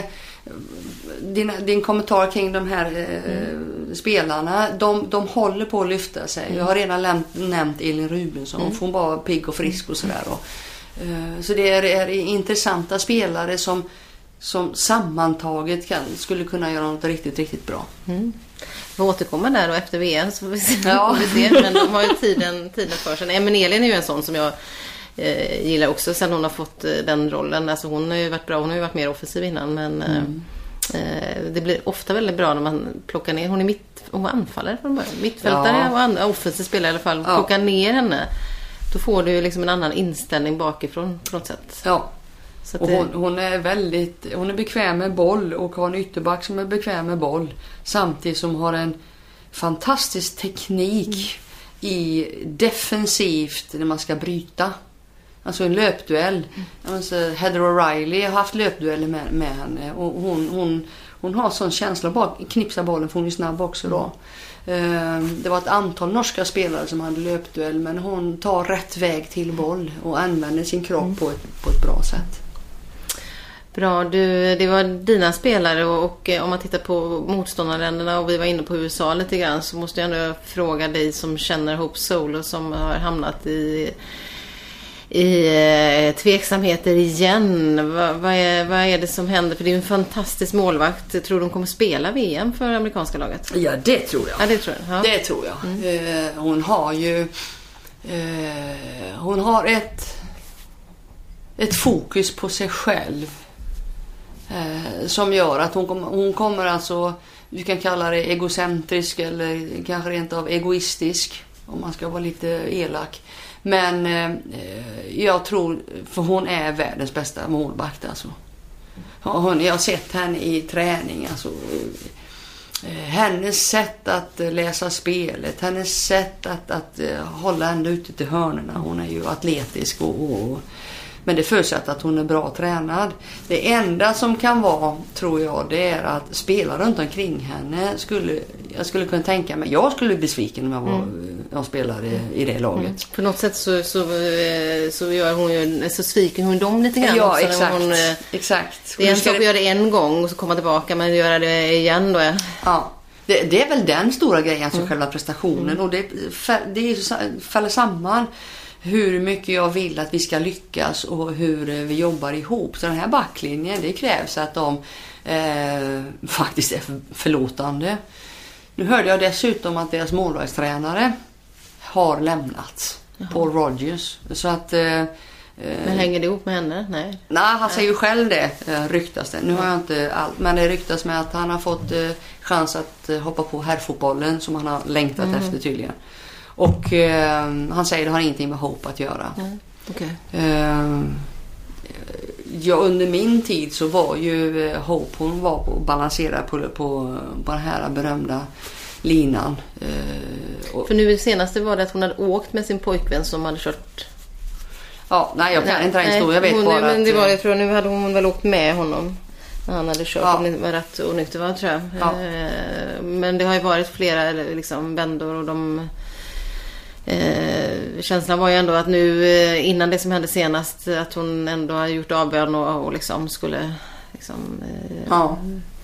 B: din, din kommentar kring de här uh, mm. spelarna, de, de håller på att lyfta sig. Mm. Jag har redan nämnt, nämnt Elin Rubensson. Mm. Hon var pigg och frisk och sådär. Och, uh, så det är, är intressanta spelare som, som sammantaget kan, skulle kunna göra något riktigt, riktigt bra.
C: Mm. Vi återkommer där då efter V M så får vi se. Ja. Får vi se. Men de har ju tiden, tiden för sig. Men Elin är ju en sån som jag Eh, gillar också sen hon har fått eh, den rollen. Alltså hon har ju varit bra, hon har ju varit mer offensiv innan, men mm. eh, det blir ofta väldigt bra när man plockar ner, hon är mitt, hon var anfallare från början, mittfältare ja. och andra offensiv spelare i alla fall, ja. Plockar ner henne, då får du liksom en annan inställning bakifrån på något sätt.
B: Ja. Så och hon, hon är väldigt, hon är bekväm med boll och har en ytterback som är bekväm med boll samtidigt som har en fantastisk teknik mm. i defensivt när man ska bryta. Alltså en löpduell. Mm. Alltså Heather O'Reilly har haft löpdueller med, med henne. Och hon, hon, hon har sån känsla bak, knipsa bollen för hon är snabb också då. Mm. Det var ett antal norska spelare som hade löpduell, men hon tar rätt väg till boll och använder sin kropp mm. på, ett, på ett bra sätt.
C: Bra, du, det var dina spelare och, och om man tittar på motståndarländerna och vi var inne på U S A lite grann, så måste jag ändå fråga dig som känner Hope Solo som har hamnat i i eh, tveksamheter igen. Va, vad, är, vad är det som händer? För det är en fantastisk målvakt. Tror du de kommer spela V M för amerikanska laget?
B: Ja, det tror jag.
C: Ja, det tror jag. Ja.
B: Det tror jag. Mm. Eh, hon har ju eh, hon har ett ett fokus på sig själv eh, som gör att hon, kom, hon kommer alltså, du kan kalla det egocentrisk eller kanske rent av egoistisk om man ska vara lite elak. Men eh, jag tror, för hon är världens bästa målvakt alltså. Hon, jag har sett henne i träning alltså, eh, hennes sätt att läsa spelet, hennes sätt att, att eh, hålla henne ute till hörnerna. Hon är ju atletisk och, och men det förutsätter att hon är bra tränad. Det enda som kan vara, tror jag, det är att spela runt omkring henne skulle, jag skulle kunna tänka mig, jag skulle bli besviken om jag, var, mm. jag spelade i det laget. Mm.
C: På något sätt så, så, så gör hon ju, så sviker hon dem lite grann.
B: Ja,
C: också,
B: exakt.
C: Hon,
B: exakt.
C: Det är en sak att göra det en gång och så komma tillbaka, men göra det igen då. Ja.
B: ja. Det, det är väl den stora grejen, alltså mm. själva prestationen. Mm. Och det, det faller samman hur mycket jag vill att vi ska lyckas och hur vi jobbar ihop. Så den här backlinjen, det krävs att de eh, faktiskt är förlåtande. Nu hörde jag dessutom att deras målvaktstränare har lämnat. Jaha. Paul Rogers. Så att... Eh,
C: men hänger det ihop med henne? Nej.
B: Nej, han säger ju själv det, ryktas det. Nu har jag inte allt, men det ryktas med att han har fått eh, chans att eh, hoppa på herrfotbollen som han har längtat mm. efter tydligen. Och eh, han säger att det har ingenting med Hope att göra.
C: Mm. Okay.
B: Eh, ja, under min tid så var ju eh, Hope, hon var på, balanserad på, på, på den här berömda linan. Eh,
C: och, För nu senaste var det att hon hade åkt med sin pojkvän som hade kört...
B: Ja, nej, jag kan nej, inte en historia. Jag vet
C: hon,
B: bara
C: men
B: att...
C: det var, jag tror nu hade hon väl åkt med honom när han hade kört.
B: Ja.
C: Om det var rätt onykter, var, tror jag.
B: Ja.
C: Men det har ju varit flera liksom, vändor och de... Eh, känslan var ju ändå att nu eh, innan det som hände senast att hon ändå har gjort avbön och, och liksom skulle liksom, eh,
B: ja.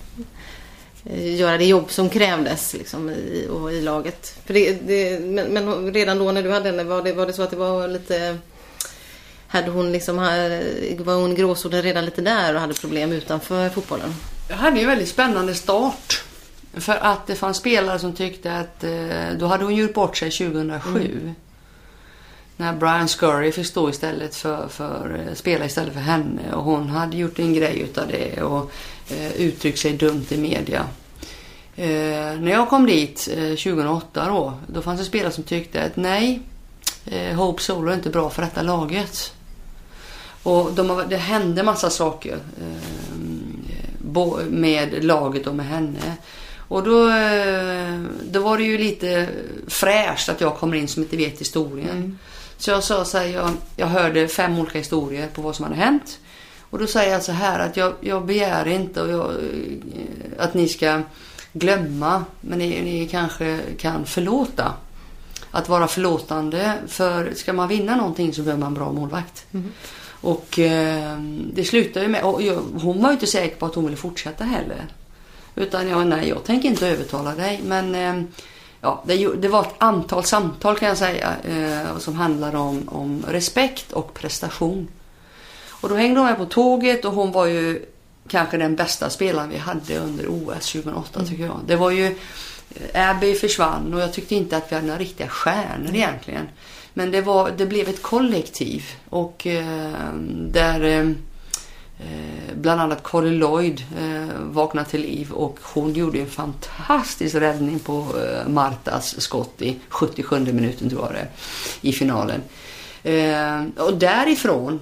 C: göra det jobb som krävdes liksom, i, och i laget. För det, det, men, men redan då när du hade henne var det, var det så att det var lite hade hon liksom, var hon gråzonen redan lite där och hade problem utanför fotbollen?
B: Jag hade ju en väldigt spännande start. För att det fanns spelare som tyckte att då hade hon gjort bort sig tjugohundrasju. Mm. När Brian Scurry fick stå istället för, för spela istället för henne. Och hon hade gjort en grej utav det och eh, uttryckt sig dumt i media. Eh, när jag kom dit eh, tjugohundraåtta då, då fanns det spelare som tyckte att nej, eh, Hope Solo är inte bra för detta laget. Och de, det hände massa saker eh, bo, med laget och med henne. Och då, då var det ju lite fräscht att jag kommer in som inte vet historien. Mm. Så jag sa så här, jag, jag hörde fem olika historier på vad som hade hänt. Och då säger jag så här att jag, jag begär inte och jag, att ni ska glömma. Men ni, ni kanske kan förlåta. Att vara förlåtande. För ska man vinna någonting så behöver man en bra målvakt. Mm. Och eh, det slutade ju med, och jag, hon var ju inte säker på att hon ville fortsätta heller. Utan jag, nej, jag tänker inte övertala dig. Men eh, ja, det, det var ett antal samtal kan jag säga. Eh, som handlade om, om respekt och prestation. Och då hängde hon med på tåget. Och hon var ju kanske den bästa spelaren vi hade under O S tjugohundraåtta mm. tycker jag. Det var ju, Abby försvann. Och jag tyckte inte att vi hade några riktiga stjärnor mm. egentligen. Men det, var, det blev ett kollektiv. Och eh, där... Eh, Eh, bland annat Colin Lloyd eh, vaknade till liv och hon gjorde en fantastisk räddning på eh, Martas skott i sjuttiosjunde minuten tror jag det, i finalen. Eh, och därifrån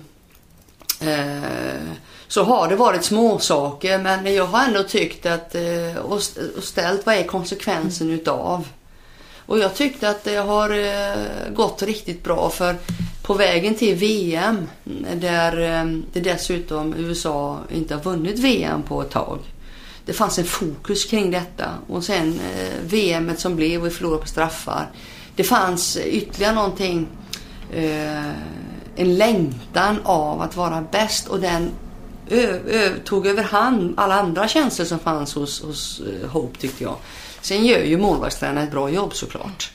B: eh, så har det varit små saker, men jag har ändå tyckt att eh, och, och ställt vad är konsekvensen utav. Och jag tyckte att det har eh, gått riktigt bra för på vägen till V M där eh, det dessutom U S A inte har vunnit V M på ett tag. Det fanns en fokus kring detta och sen eh, V M som blev och vi förlorade på straffar. Det fanns ytterligare någonting, eh, en längtan av att vara bäst och den ö- ö- tog överhand alla andra känslor som fanns hos, hos eh, Hope tyckte jag. Sen gör ju målvaktstränaren ett bra jobb såklart.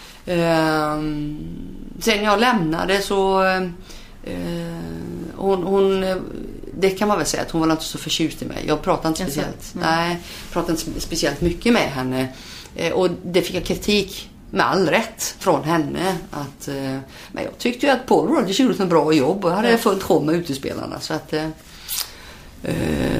B: Um, sen jag lämnade så uh, hon, hon, det kan man väl säga att hon var inte så förtjust i mig. Jag pratade inte speciellt, mm. nej, pratade inte speciellt mycket med henne. Uh, och det fick jag kritik med all rätt från henne. Att, uh, men jag tyckte ju att Paul Rodgers gjorde ett bra jobb och hade mm. fullt sjå med utespelarna. Så att... Uh, uh,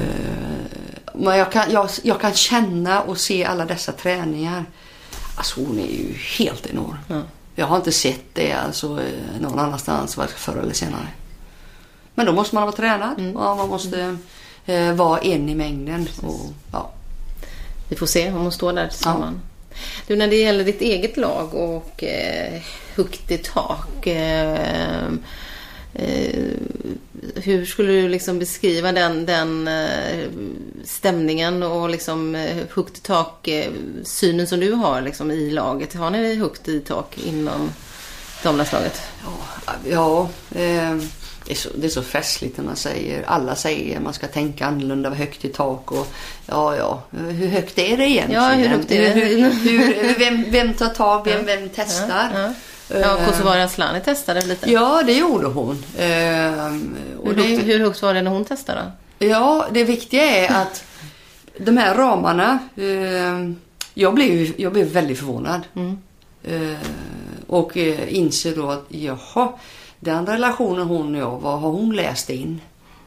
B: Men jag kan, jag, jag kan känna och se alla dessa träningar. Alltså hon är ju helt enorm. Mm. Jag har inte sett det alltså, någon annanstans förr eller senare. Men då måste man vara tränad. Mm. Och man måste mm. eh, vara en i mängden. Och, ja.
C: Vi får se om hon står där tillsammans. Ja. Du, när det gäller ditt eget lag och eh, högt i tak... Eh, Eh, hur skulle du liksom beskriva den, den eh, stämningen och liksom eh, högt i tak eh, synen som du har liksom, i laget? Har ni högt i tak inom damlandslaget?
B: Ja, ja eh, det, är så, det är så festligt när man säger, alla säger att man ska tänka annorlunda, högt i tak och ja, ja, hur högt är det egentligen?
C: Ja, hur högt är det?
B: Hur, hur, vem, vem tar tag, vem, vem testar?
C: Ja, ja. Ja, Kosovare Asllani testade lite.
B: Ja, det gjorde hon. Ehm, och
C: hur,
B: det,
C: högt, hur högt var det när hon testade?
B: Ja, det viktiga är att de här ramarna, eh, jag, blev, jag blev väldigt förvånad. Mm. Eh, och eh, inser då att jaha, den relationen hon och jag, vad har hon läst in?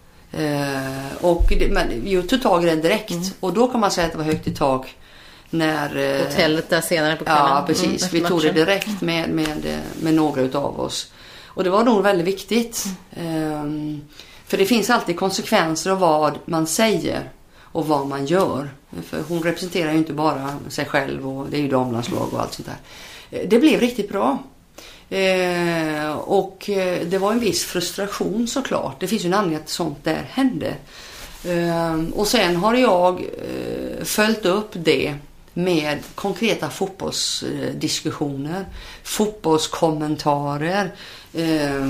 B: Eh, och det, men vi tog tag i den direkt. Mm. Och då kan man säga att det var högt i tak. När,
C: hotellet där senare på kvällen.
B: Ja, precis. Mm, vi tog det direkt med, med, med några utav oss. Och det var nog väldigt viktigt. Mm. Um, för det finns alltid konsekvenser av vad man säger och vad man gör. För hon representerar ju inte bara sig själv och det är ju damlandslag och allt sånt där. Det blev riktigt bra. Uh, och det var en viss frustration såklart. Det finns ju en anledning att sånt där hände. Uh, och sen har jag uh, följt upp det med konkreta fotbollsdiskussioner, fotbollskommentarer, eh,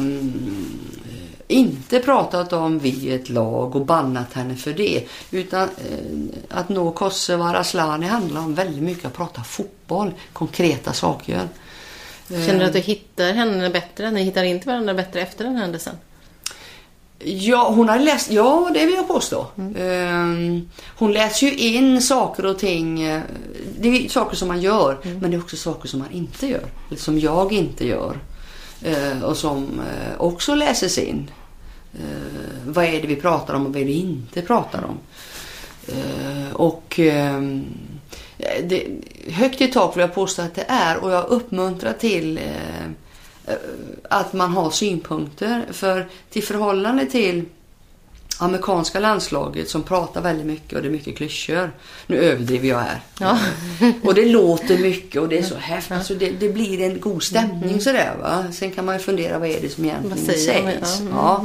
B: inte pratat om vi ett lag och bannat henne för det, utan eh, att nå Kosovare Asllani handlar om väldigt mycket att prata fotboll, konkreta saker.
C: Känner du att du hittar henne bättre? Ni hittar inte varandra bättre efter den händelsen?
B: Ja, hon har läst, ja det vill jag påstå. Mm. Hon läser ju in saker och ting. Det är saker som man gör, mm. men det är också saker som man inte gör. Eller som jag inte gör. Och som också läses in. Vad är det vi pratar om och vad är det vi inte pratar om. Och det, högt i tak vill jag påstå att det är. Och jag uppmuntrar till att man har synpunkter. För till förhållande till amerikanska landslaget som pratar väldigt mycket och det är mycket klyschor. Nu överdriver jag här. Ja. Och det låter mycket och det är så häftigt. Alltså det, det blir en god stämning mm. sådär va. Sen kan man ju fundera vad är det som egentligen sägs. Mm. Ja.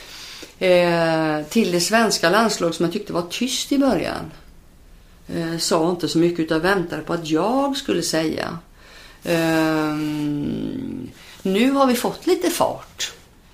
B: Eh, till det svenska landslag som jag tyckte var tyst i början. Eh, sa inte så mycket utan väntade på att jag skulle säga. Eh, nu har vi fått lite fart.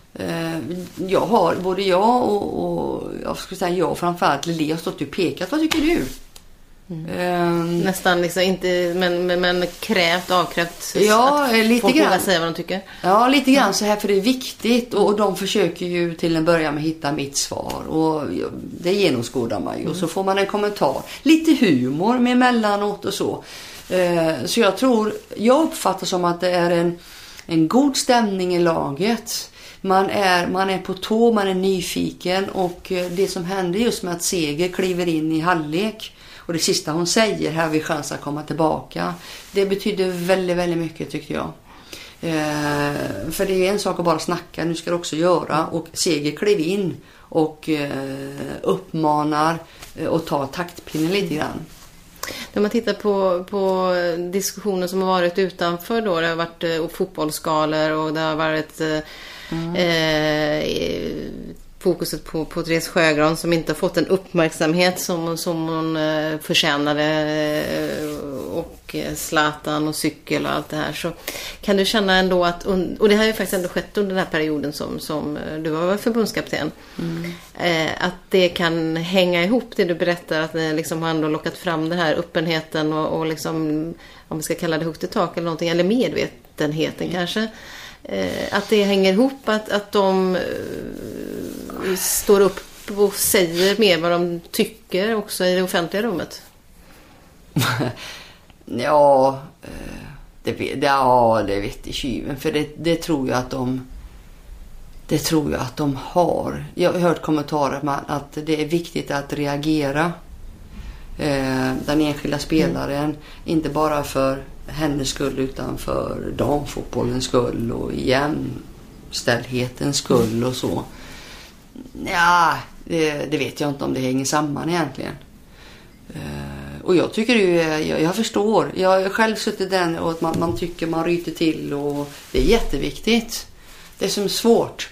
B: Jag har, både jag och, och jag skulle säga jag framförallt Lili har stått och pekat, vad tycker du?
C: Mm. Um, Nästan liksom inte, men, men, men krävt, avkrävt
B: ja,
C: att
B: lite
C: folk
B: grann.
C: vågar säga vad de tycker.
B: Ja, lite grann mm. så här, för det är viktigt och, och de försöker ju till en början med att hitta mitt svar och det genomskådar man ju mm. och så får man en kommentar, lite humor med emellanåt och så. Uh, så jag tror, jag uppfattar som att det är en, en god stämning i laget. Man är, man är på tå, man är nyfiken och det som händer just med att Seger kliver in i halvlek och det sista hon säger, här har vi chans att komma tillbaka. Det betyder väldigt, väldigt mycket tycker jag. Eh, för det är en sak att bara snacka, nu ska det också göra och Seger kliver in och eh, uppmanar och tar taktpinnen lite grann.
C: När man tittar på, på diskussioner som har varit utanför då, det har varit eh, fotbollsskalor och det har varit eh, Mm. Eh, fokuset på, på Therese Sjögran som inte har fått en uppmärksamhet som, som hon eh, förtjänade eh, och Zlatan och cykel och allt det här, så kan du känna ändå att, och det har ju faktiskt ändå skett under den här perioden som, som du var förbundskapten, mm. eh, att det kan hänga ihop det du berättar, att det liksom har ändå lockat fram den här öppenheten och, och liksom, om vi ska kalla det högt i tak eller någonting, eller medvetenheten mm. kanske. Att det hänger ihop, att, att de uh, står upp och säger mer vad de tycker också i det offentliga rummet.
B: ja, det, det, ja, det vet i tjuven. För det, det tror jag att de det tror jag att de har. Jag har hört kommentarer om att det är viktigt att reagera. Eh, den enskilda spelaren, mm. inte bara för hennes skull utan för damfotbollens skull och jämställdhetens skull och så. Ja, det, det vet jag inte om det hänger samman egentligen. Uh, och jag tycker ju, jag, jag förstår. Jag har själv suttit den och att man, man tycker man ryter till och det är jätteviktigt. Det som är svårt.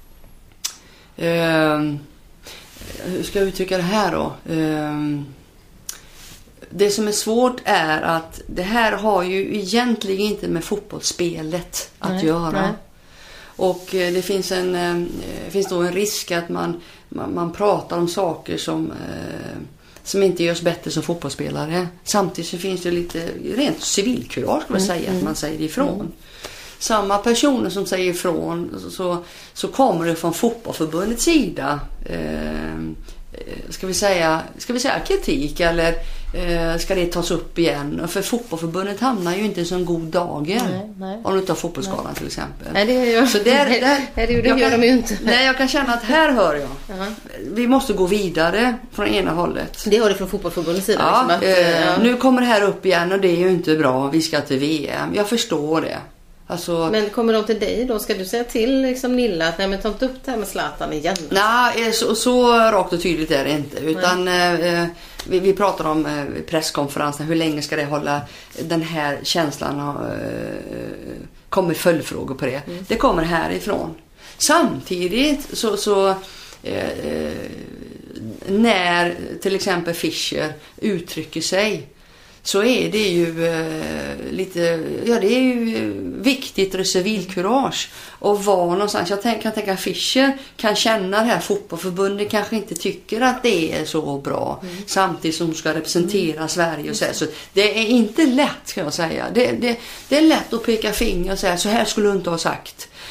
B: Uh, hur ska jag uttrycka det här då? Uh, Det som är svårt är att det här har ju egentligen inte med fotbollsspelet att nej, göra. Nej. Och det finns en det finns då en risk att man, man, man pratar om saker som, eh, som inte görs bättre som fotbollsspelare. Samtidigt så finns det lite rent civilkurage skulle jag säga, mm, att man säger ifrån. Mm. Samma personer som säger ifrån, så, så kommer det från fotbollförbundets sida eh, ska vi säga, ska vi säga kritik eller eh, ska det tas upp igen? För fotbollförbundet hamnar ju inte i så en god dager. Nej, nej. Om du tar fotbollsskalan nej. Till exempel.
C: Nej, det gör, så där, där, nej, det gör, det gör
B: kan,
C: de ju inte.
B: Nej, jag kan känna att här hör jag. Uh-huh. Vi måste gå vidare från ena hållet.
C: Det har du från fotbollförbundets sida.
B: Ja,
C: liksom, att,
B: eh, ja. Nu kommer det här upp igen och det är ju inte bra. Vi ska till V M. Jag förstår det. Alltså,
C: men kommer de till dig då? Ska du säga till liksom Nilla att nej, men ta inte upp det här med Zlatan igen?
B: Nej, så, så rakt och tydligt är det inte. Utan eh, vi, vi pratar om eh, presskonferensen. Hur länge ska det hålla den här känslan? Eh, kommer följdfrågor på det. Mm. Det kommer härifrån. Samtidigt så, så eh, när till exempel Fischer uttrycker sig, så är det ju eh, lite, ja det är ju viktigt och civilkurage och var någonstans. Jag tänk, kan tänka att Fischer kan känna det här fotbollförbundet kanske inte tycker att det är så bra, mm. samtidigt som de ska representera mm. Sverige och så, så det är inte lätt, ska jag säga. Det, det, det är lätt att peka finger och säga så här skulle du inte ha sagt.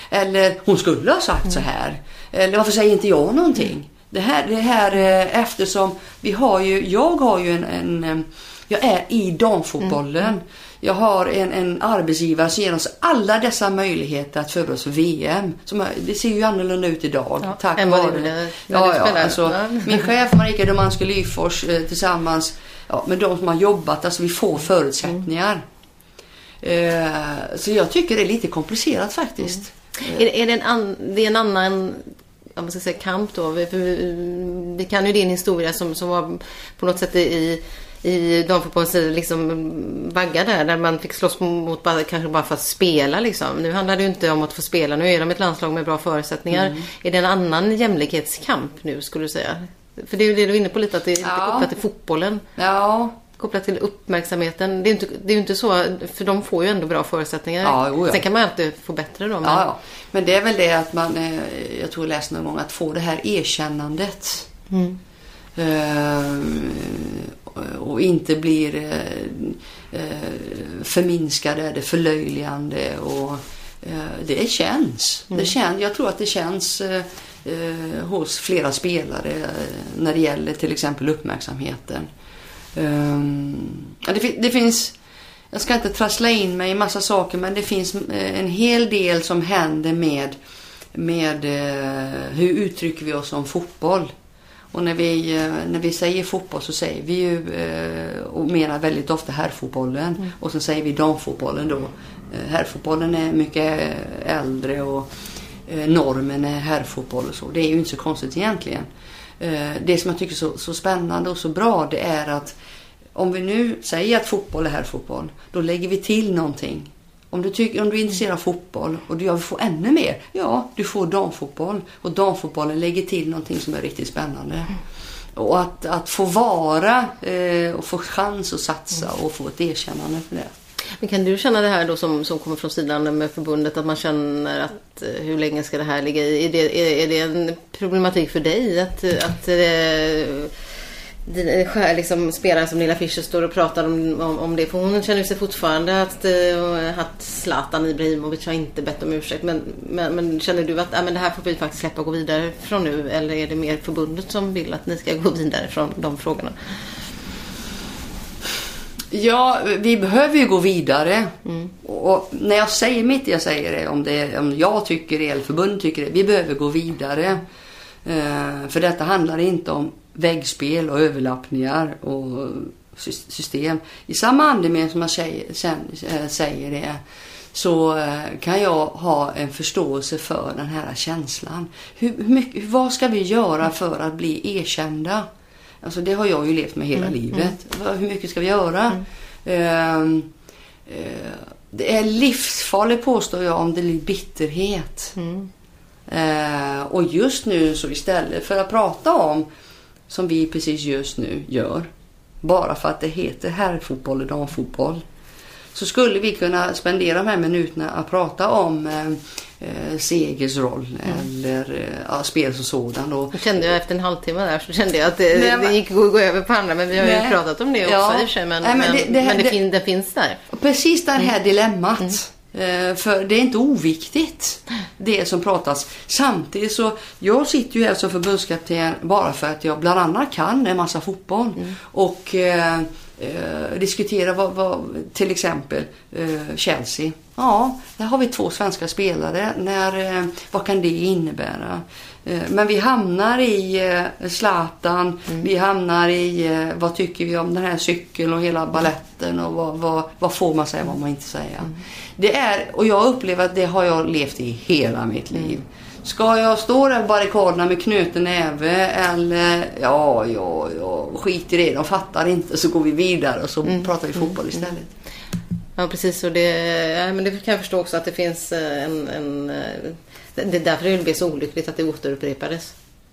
B: Eller hon skulle ha sagt mm. så här. Eller varför säger inte jag någonting? Mm. Det här, det här eftersom vi har ju, jag har ju en, en jag är i damfotbollen. Mm. Jag har en, en arbetsgivare som ger oss alla dessa möjligheter att förbereda oss för V M. Som, det ser ju annorlunda ut idag.
C: Ja,
B: tack
C: än
B: vare
C: det.
B: Ja, ja, alltså, min chef Marika Domanski Lyfors eh, tillsammans ja, med de som har jobbat. Alltså vi får förutsättningar. Mm. Eh, så jag tycker det är lite komplicerat faktiskt.
C: Mm. Är, är det, en an, det är en annan... man ska säga kamp då. Vi, vi kan ju din historia som, som var på något sätt i, i damfotbollens liksom vagga där, där man fick slåss mot bara, kanske bara för att spela liksom. Nu handlar det ju inte om att få spela, nu är de ett landslag med bra förutsättningar. Mm. Är det en annan jämlikhetskamp nu skulle du säga? För det är ju det du är inne på lite, att det är ja. kopplat till fotbollen.
B: Ja.
C: Kopplat till uppmärksamheten. Det är ju inte, det är inte så, för de får ju ändå bra förutsättningar. Ja, jo, ja. Sen kan man alltid få bättre då. Men... Ja, ja. Men det är väl det att man, jag tror jag läste någon gång, att få det här erkännandet. Mm. Uh, och inte blir uh, förminskade, det förlöjligande. Och uh, det känns. Mm. Det känns. Jag tror att det känns uh, uh, hos flera spelare uh, när det gäller till exempel uppmärksamheten. Um, ja, det, det finns, jag ska inte trassla in mig i massa saker, men det finns en hel del som händer med, med uh, hur uttrycker vi oss om fotboll. Och när vi, uh, när vi säger fotboll så säger vi ju uh, och menar väldigt ofta herrfotbollen. Mm. Och så säger vi damfotbollen då. Uh, herrfotbollen är mycket äldre och uh, normen är herrfotboll och så. Det är ju inte så konstigt egentligen. Det som jag tycker är så, så spännande och så bra, det är att om vi nu säger att fotboll är här fotboll, då lägger vi till någonting. Om du, tycker, om du är intresserad av fotboll och du vill få ännu mer, ja, du får damfotboll. Och damfotbollen lägger till någonting som är riktigt spännande. Och att, att få vara eh, och få chans att satsa och få ett erkännande för det. Men kan du känna det här då som, som kommer från sidan med förbundet, att man känner att hur länge ska det här ligga i? Är det, är, är det en problematik för dig att, att eh, liksom, spelare som Nilla Fischer står och pratar om, om, om det? För hon känner sig fortfarande att, eh, att Zlatan Ibrahimovic har inte bett om ursäkt. Men, men, men känner du att äh, men det här får vi faktiskt släppa och gå vidare från nu? Eller är det mer förbundet som vill att ni ska gå vidare från de frågorna?
B: Ja, vi behöver ju gå vidare. Mm. Och när jag säger mitt, jag säger det om, det, om jag tycker det eller förbundet tycker det, vi behöver gå vidare. Uh, för detta handlar inte om väggspel och överlappningar och system. I samma andemening som jag säger, sen, äh, säger det, så äh, kan jag ha en förståelse för den här känslan. Hur, hur mycket, vad ska vi göra för att bli erkända? Alltså det har jag ju levt med hela mm, livet. Mm. Hur mycket ska vi göra? Mm. Uh, uh, det är livsfarligt, påstår jag, om det blir bitterhet. Mm. Uh, och just nu så istället för att prata om som vi precis just nu gör, bara för att det heter herrfotboll och damfotboll, så skulle vi kunna spendera de här minuterna att prata om eh, eh, Segers roll mm. eller eh, ja, spel som sådan. Och, jag
C: kände jag efter en halvtimme där så kände jag att det, nej, det gick att gå över på andra, men vi har nej, ju pratat om det också ja, i och för sig, men, nej, men, det, det, men det, det, fin, det finns där.
B: Precis det här mm. dilemmat. Mm. För det är inte oviktigt det som pratas. Samtidigt så, jag sitter ju här som förbundskapten bara för att jag bland annat kan en massa fotboll. Mm. Och eh, eh, diskutera vad, vad, till exempel eh, Chelsea. Ja, där har vi två svenska spelare. När, eh, vad kan det innebära? Eh, men vi hamnar i eh, Zlatan. Mm. Vi hamnar i eh, vad tycker vi om den här cykeln och hela balletten. Och vad, vad, vad får man säga, vad man inte säga. Mm. Det är, och jag upplever att det har jag levt i hela mitt liv. Mm. Ska jag stå där på barrikaderna med knuten näve eller ja, ja, ja, skit i det, de fattar inte, så går vi vidare och så mm. pratar vi fotboll istället. Mm.
C: Ja, precis, och det, ja, men det kan jag förstå också att det finns en, en det är därför det blir så olyckligt att det återupprepades.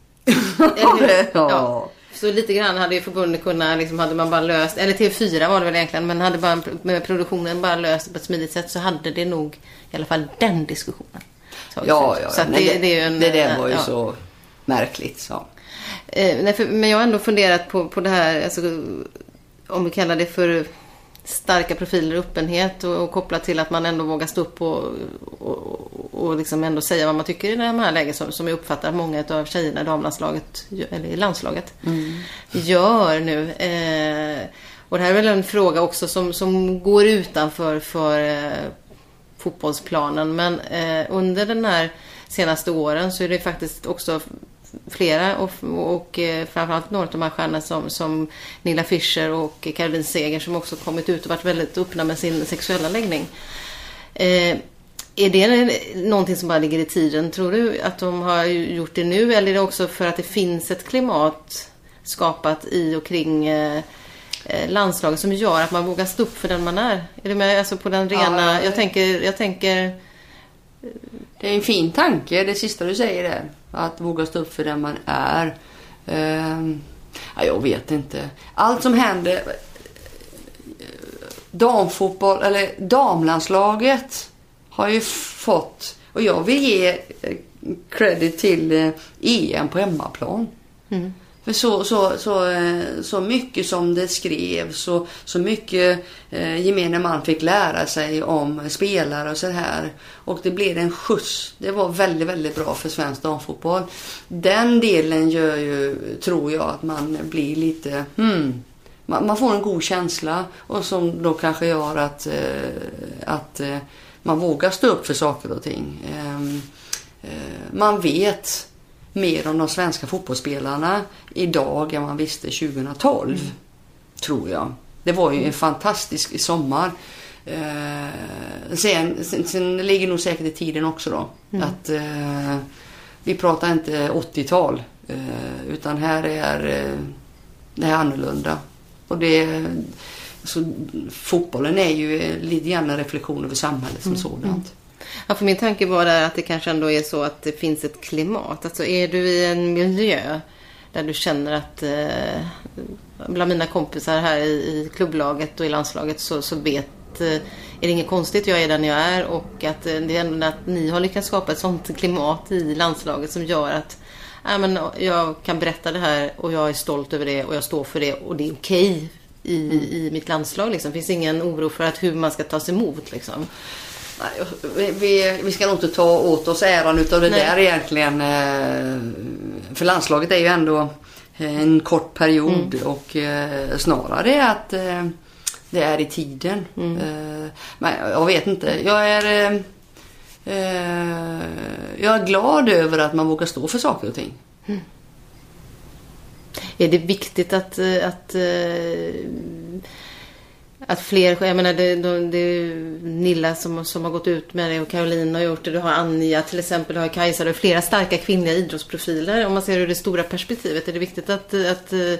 C: Eller, ja. Så lite grann hade ju förbundet kunnat, liksom hade man bara löst, eller T V fyra var det väl egentligen, men hade bara med produktionen bara löst på ett smidigt sätt, så hade det nog i alla fall den diskussionen.
B: Så ja, ja,
C: så att det,
B: det,
C: det, är ju en,
B: det där var ju
C: ja.
B: så märkligt. Så.
C: Eh, nej, för, men jag har ändå funderat på, på det här, alltså, om vi kallar det för starka profiler, öppenhet och, och kopplat till att man ändå vågar stå upp och, och, och liksom ändå säga vad man tycker i det här läget som, som jag uppfattar att många av tjejerna i damlandslaget eller i landslaget mm. gör nu. Eh, och det här är väl en fråga också som, som går utanför för eh, fotbollsplanen, men eh, under den här senaste åren så är det faktiskt också flera och, och eh, framförallt några av de här stjärnorna som, som Nilla Fischer och Caroline Seger som också kommit ut och varit väldigt öppna med sin sexuella läggning. Eh, är det någonting som bara ligger i tiden, tror du, att de har gjort det nu, eller är det också för att det finns ett klimat skapat i och kring eh, landslaget som gör att man vågar stå upp för den man är? Är det med alltså på den rena, ja, jag tänker jag tänker
B: det är en fin tanke, det sista du säger där. Att våga stå upp för den man är. Uh, ja, jag vet inte. Allt som händer... Damfotboll, eller damlandslaget har ju fått... Och jag vill ge credit till E M på hemmaplan. Mm. För så, så, så, så mycket som det skrevs, så, så mycket eh, gemene man fick lära sig om spelare och så här. Och det blev en skjuts. Det var väldigt, väldigt bra för svensk damfotboll. Den delen gör ju, tror jag, att man blir lite... Hmm, man, man får en god känsla och som då kanske gör att, eh, att eh, man vågar stå upp för saker och ting. Eh, eh, man vet... mer om de svenska fotbollsspelarna idag än man visste tjugohundratolv, mm. tror jag. Det var ju en fantastisk sommar. Eh, sen, sen, sen ligger nog säkert i tiden också då. Mm. Att eh, vi pratar inte åttiotal, eh, utan här är eh, det är annorlunda. Och det så, fotbollen är ju lite grann en reflektion över samhället som mm. sådant. Mm.
C: Ja, för min tanke var där att det kanske ändå är så att det finns ett klimat. Alltså är du i en miljö där du känner att eh, bland mina kompisar här i, i klubblaget och i landslaget så, så vet, eh, är det inget konstigt, jag är där jag är, och att eh, det är ändå att ni har lyckats skapa ett sånt klimat i landslaget som gör att äh, men, jag kan berätta det här och jag är stolt över det och jag står för det och det är okej i, mm. i mitt landslag. Liksom. Det finns ingen oro för att hur man ska tas emot liksom.
B: Nej, vi, vi, vi ska nog inte ta åt oss äran utav det Nej. där egentligen. För landslaget är ju ändå en kort period mm. och snarare att det är i tiden. Mm. Men jag vet inte. Jag är, jag är glad över att man vågar stå för saker och ting. Mm.
C: Är det viktigt att... att Att fler, jag menar det, det, det är Nilla som, som har gått ut med det och Caroline har gjort det, du har Anja till exempel, du har Kajsa, du har flera starka kvinnliga idrottsprofiler. Om man ser ur det stora perspektivet, är det viktigt att, att uh,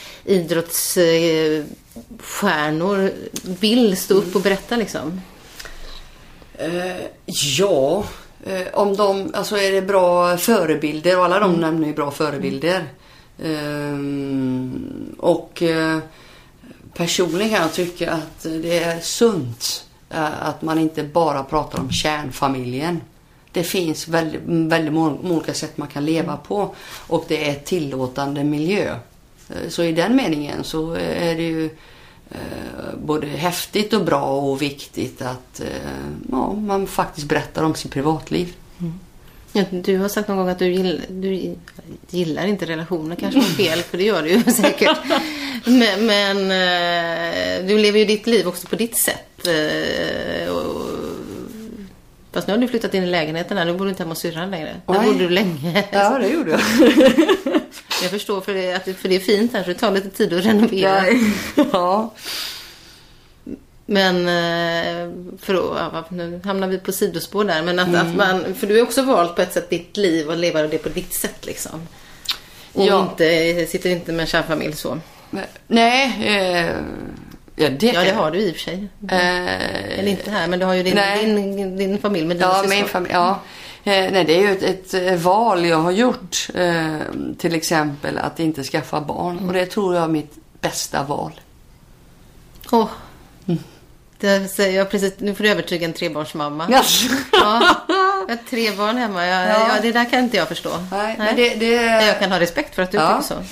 C: idrottsstjärnor vill stå upp och berätta liksom?
B: Uh, ja, uh, om de, alltså är det bra förebilder, och alla de mm. nämner ju bra förebilder. Uh, och uh, personligen kan jag tycka att det är sunt att man inte bara pratar om kärnfamiljen. Det finns väldigt, väldigt många olika sätt man kan leva på och det är tillåtande miljö. Så i den meningen så är det ju både häftigt och bra och viktigt att ja, man faktiskt berättar om sitt privatliv.
C: Mm. Ja, du har sagt någon gång att du gillar, du gillar inte relationer, kanske fel, för det gör du ju säkert. Men, men du lever ju ditt liv också på ditt sätt. Och, fast nu har du flyttat in i lägenheten här, nu bor du inte hemma hos syrran längre. Där bodde du länge.
B: Ja, det gjorde jag.
C: Jag förstår, för det, att det, för det är fint här, så det tar lite tid att renovera.
B: Ja.
C: Men för ja, nu hamnar vi på sidospår där, men att, mm. att man, för du har också valt på ett sätt ditt liv och leva det på ditt sätt liksom. Och ja. inte, sitter inte med en kärnfamilj så.
B: Nej, eh, ja, det,
C: ja det har du i och för sig. Eh, Eller inte här, men du har ju din, din, din familj med din
B: ja, min familj, ja. Eh, nej, det är ju ett, ett val jag har gjort, eh, till exempel att inte skaffa barn, mm. och det tror jag är mitt bästa val.
C: Åh. Oh. Mm. Det säger jag precis, nu får du övertyga en trebarnsmamma. Yes. Ja, jag har tre barn hemma. Jag, ja. Ja, det där kan inte jag förstå.
B: Nej,
C: Nej.
B: Men det, det...
C: Jag kan ha respekt för att du ja. tycker så. Mm.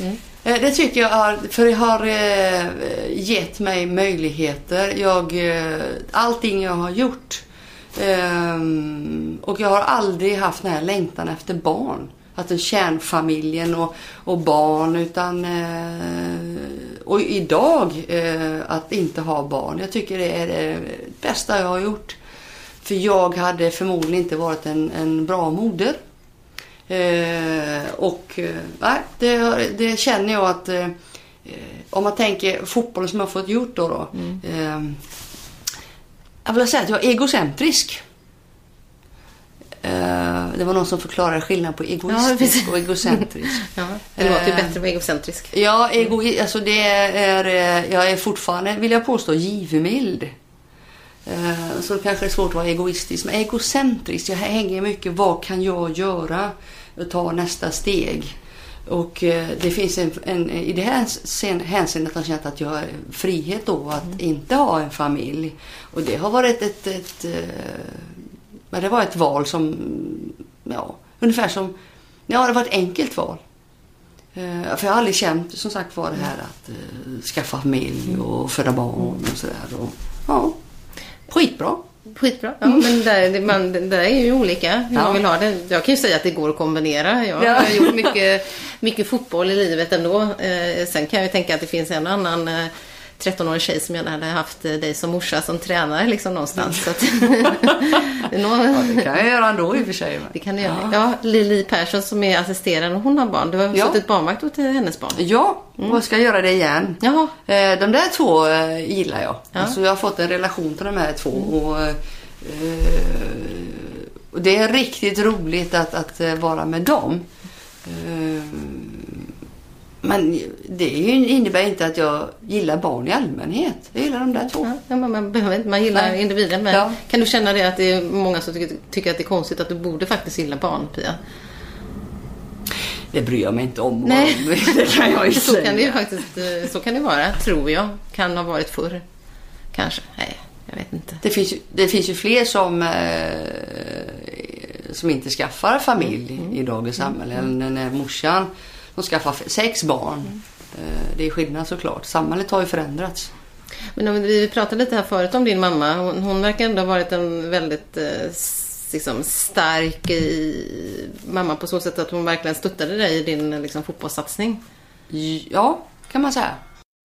B: Det tycker jag har, för det har eh, gett mig möjligheter. Jag, eh, allting jag har gjort. Eh, och jag har aldrig haft den här längtan efter barn. Att en kärnfamiljen och, och barn. Utan, eh, och idag eh, att inte ha barn. Jag tycker det är det bästa jag har gjort. För jag hade förmodligen inte varit en, en bra moder. Eh, och nej, det, det känner jag att eh, om man tänker fotbollen som jag har fått gjort då, då mm. eh, jag vill säga att jag är egocentrisk. Eh, det var någon som förklarade skillnaden på egoistisk ja, och egocentrisk.
C: Ja, det låter ju bättre att vara egocentrisk.
B: Ja, ego, alltså det är, jag är fortfarande, vill jag påstå, givmild. Eh, så det kanske är svårt att vara egoistisk. Men egocentrisk, jag hänger mycket, vad kan jag göra? Ta nästa steg. Och eh, det finns en, en i det här sen, hänseendet att jag känt att jag har frihet då att mm. inte ha en familj. Och det har varit ett, ett, ett men det var ett val som ja, ungefär som ja, det var ett enkelt val. Eh, för jag har aldrig känt som sagt var det här att eh, skaffa familj och föda barn och sådär. Och, ja, skitbra.
C: Skitbra. Ja, men det, man, det är ju olika hur ja. man vill ha det. Jag kan ju säga att det går att kombinera. Jag ja. har gjort mycket, mycket fotboll i livet ändå. Eh, sen kan jag ju tänka att det finns en annan eh, tretton-årig tjej som gärna hade haft dig som morsa som tränare liksom någonstans. Så att, det, någon...
B: ja, det kan jag göra ändå i och för sig.
C: Det kan du göra. Ja, Lili Persson som är assisterande och hon har barn. Du har ja. fått ett barnvakt åt hennes barn.
B: Ja, mm. och ska jag göra det igen.
C: Jaha.
B: De där två gillar jag. Ja. Alltså jag har fått en relation till de här två. Mm. Och, och det är riktigt roligt att, att vara med dem. Men det innebär inte att jag gillar barn i allmänhet. Jag gillar de där två.
C: Ja, man, behöver inte, man gillar Nej. individen. Men ja. Kan du känna det att det är många som tycker, tycker att det är konstigt att du borde faktiskt gilla barn, Pia?
B: Det bryr jag mig inte om. Nej. Det kan jag ju
C: så
B: säga.
C: Kan det ju faktiskt, så kan det vara, tror jag. Kan ha varit förr. Kanske. Nej, jag vet inte.
B: Det finns ju, det finns ju fler som, eh, som inte skaffar familj mm. i dagens samhälle. Mm. Eller när morsan de skaffar sex barn. Mm. Det är skillnad såklart. Samhället har ju förändrats.
C: Men om vi pratade lite här förut om din mamma. Hon, hon verkar ändå ha varit en väldigt eh, liksom, stark i, mamma på så sätt att hon verkligen stöttade dig i din liksom, fotbollssatsning.
B: Ja, kan man säga.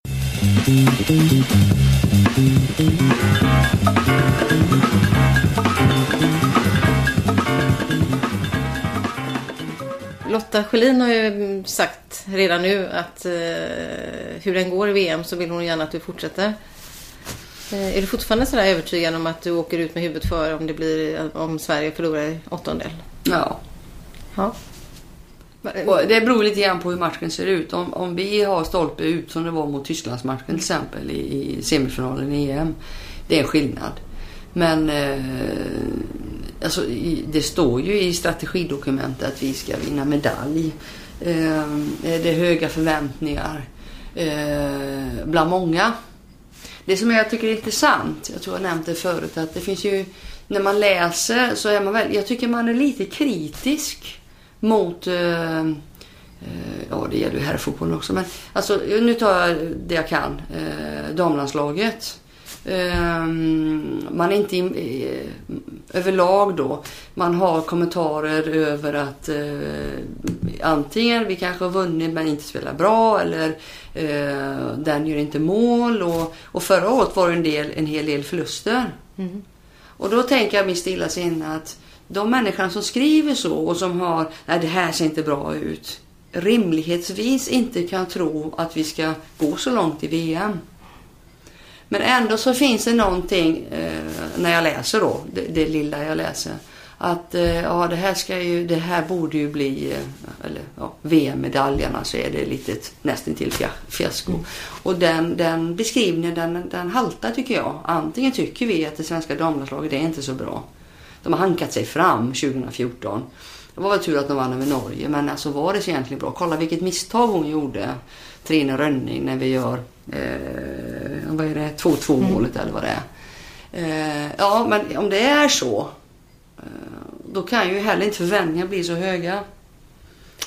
C: Lotta Schelin har ju sagt redan nu att eh, hur den går i V M så vill hon gärna att du fortsätter. Eh, är du fortfarande sådär övertygad om att du åker ut med huvudet för om det blir om Sverige förlorar i åttondel?
B: Ja.
C: Ja.
B: Och det beror lite grann på hur matchen ser ut. Om, om vi har stolpe ut som det var mot Tysklandsmatchen till exempel i, i semifinalen i E M. Det är en skillnad. Men eh, alltså, det står ju i strategidokumentet att vi ska vinna medalj. Eh, det är höga förväntningar eh, bland många. Det som jag tycker är intressant, jag tror jag nämnde det förut, att det finns ju, när man läser så är man väl, jag tycker man är lite kritisk mot, eh, eh, ja det gäller ju herrfotbollen också, men alltså nu tar jag det jag kan, eh, damlandslaget. Um, man är inte uh, överlag då man har kommentarer över att uh, antingen vi kanske har vunnit men inte spelar bra eller uh, den gör inte mål och, och förra året var det en, del, en hel del förluster mm. och då tänker jag mig stilla sinne att de människorna som skriver så och som har, nej det här ser inte bra ut, rimlighetsvis inte kan tro att vi ska gå så långt i V M. Men ändå så finns det någonting eh, när jag läser då, det, det lilla jag läser, att eh, ja, det här ska ju, det här borde ju bli eh, eller ja, V M-medaljerna så är det lite nästan till fiasko. Mm. Och den, den beskrivningen den, den haltar tycker jag. Antingen tycker vi att det svenska damlandslaget är inte så bra. De har hankat sig fram tjugo fjorton. Det var väl tur att de vann över Norge, men alltså var det så egentligen bra? Kolla vilket misstag hon gjorde, Trine Rönning, när vi gör eh, vad är det, två två målet mm. eller vad det är. Eh, ja, men om det är så, eh, då kan ju heller inte förväntningarna bli så höga.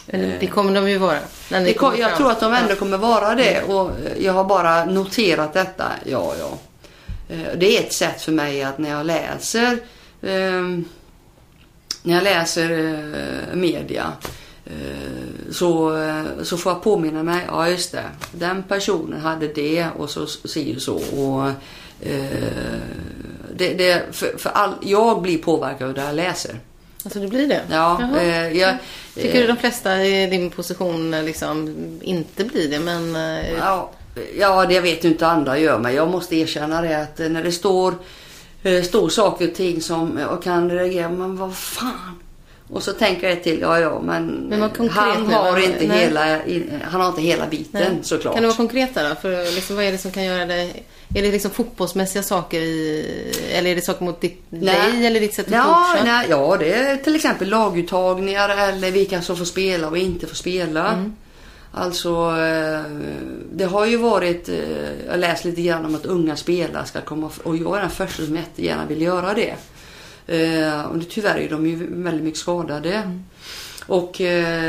C: Det kommer de ju vara. När
B: det kom, jag tror att de ändå kommer vara det. Och jag har bara noterat detta. Ja, ja. Det är ett sätt för mig att när jag läser eh, när jag läser eh, media eh, så, så får jag påminna mig, ja just det, den personen hade det och så säger så. Och eh, det, det, för, för all, jag blir påverkad av det jag läser.
C: Alltså det blir det?
B: Ja. Eh, jag,
C: Tycker du de flesta i din position liksom inte blir det? Men, eh,
B: ja, ja, det vet ju inte andra gör, men jag måste erkänna det att när det står, eh, står saker och ting som jag kan reagera, men vad fan? Och så tänker jag till, ja ja, men,
C: men
B: han har
C: nu,
B: inte
C: nej.
B: hela han har inte hela biten nej. Såklart.
C: Kan du vara konkreta då? För liksom, vad är det som kan göra det? Är det liksom fotbollsmässiga saker i, eller är det saker mot ditt, dig eller ditt sätt att
B: ja,
C: coacha?
B: Nej, ja, det är till exempel laguttagningar eller vilka som får spela och inte får spela. Mm. Alltså, det har ju varit, jag läst lite grann om att unga spelare ska komma, och jag är den första som jättegärna vill göra det. Och tyvärr är de ju väldigt mycket skadade. Mm. Och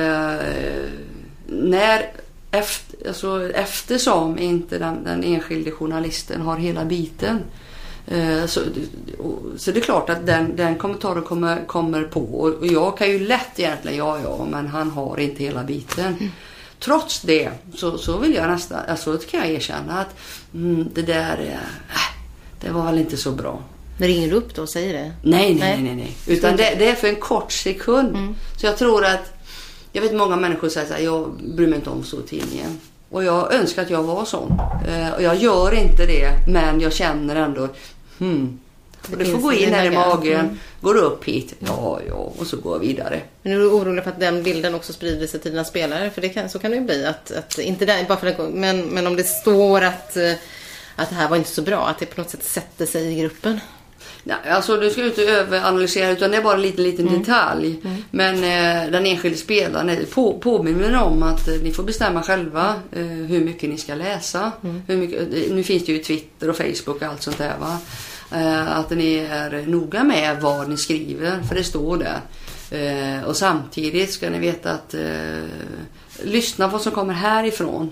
B: när efter, alltså, eftersom inte den, den enskilde journalisten har hela biten så, så det är klart att den, den kommentaren kommer, kommer på. Och jag kan ju lätt egentligen, ja ja, men han har inte hela biten. Mm. Trots det så, så vill jag nästan, alltså kan jag erkänna att mm, det där, äh, det var väl inte så bra.
C: Men ringer du upp då och säger det?
B: Nej, nej, nej, nej. nej. Utan det, det är för en kort sekund. Mm. Så jag tror att, jag vet många människor säger så här, jag bryr mig inte om så tidningen. Och jag önskar att jag var sån. Eh, och jag gör inte det, men jag känner ändå, hmm. Och det får gå in här i magen, mm. går upp hit, ja, ja, och så går jag vidare.
C: Men är du orolig för att den bilden också sprider sig till dina spelare? För det kan, så kan det ju bli, att, att inte där, bara för att, men, men om det står att, att det här var inte så bra, att det på något sätt sätter sig i gruppen?
B: Nej, alltså du ska inte överanalysera, utan det är bara en liten, liten mm. detalj. Mm. Men eh, den enskilde spelaren på, påminner om att eh, ni får bestämma själva eh, hur mycket ni ska läsa. Mm. Hur mycket, nu finns det ju Twitter och Facebook och allt sånt där, va? Eh, att ni är noga med vad ni skriver, för det står där. Eh, och samtidigt ska ni veta att eh, lyssna på vad som kommer härifrån.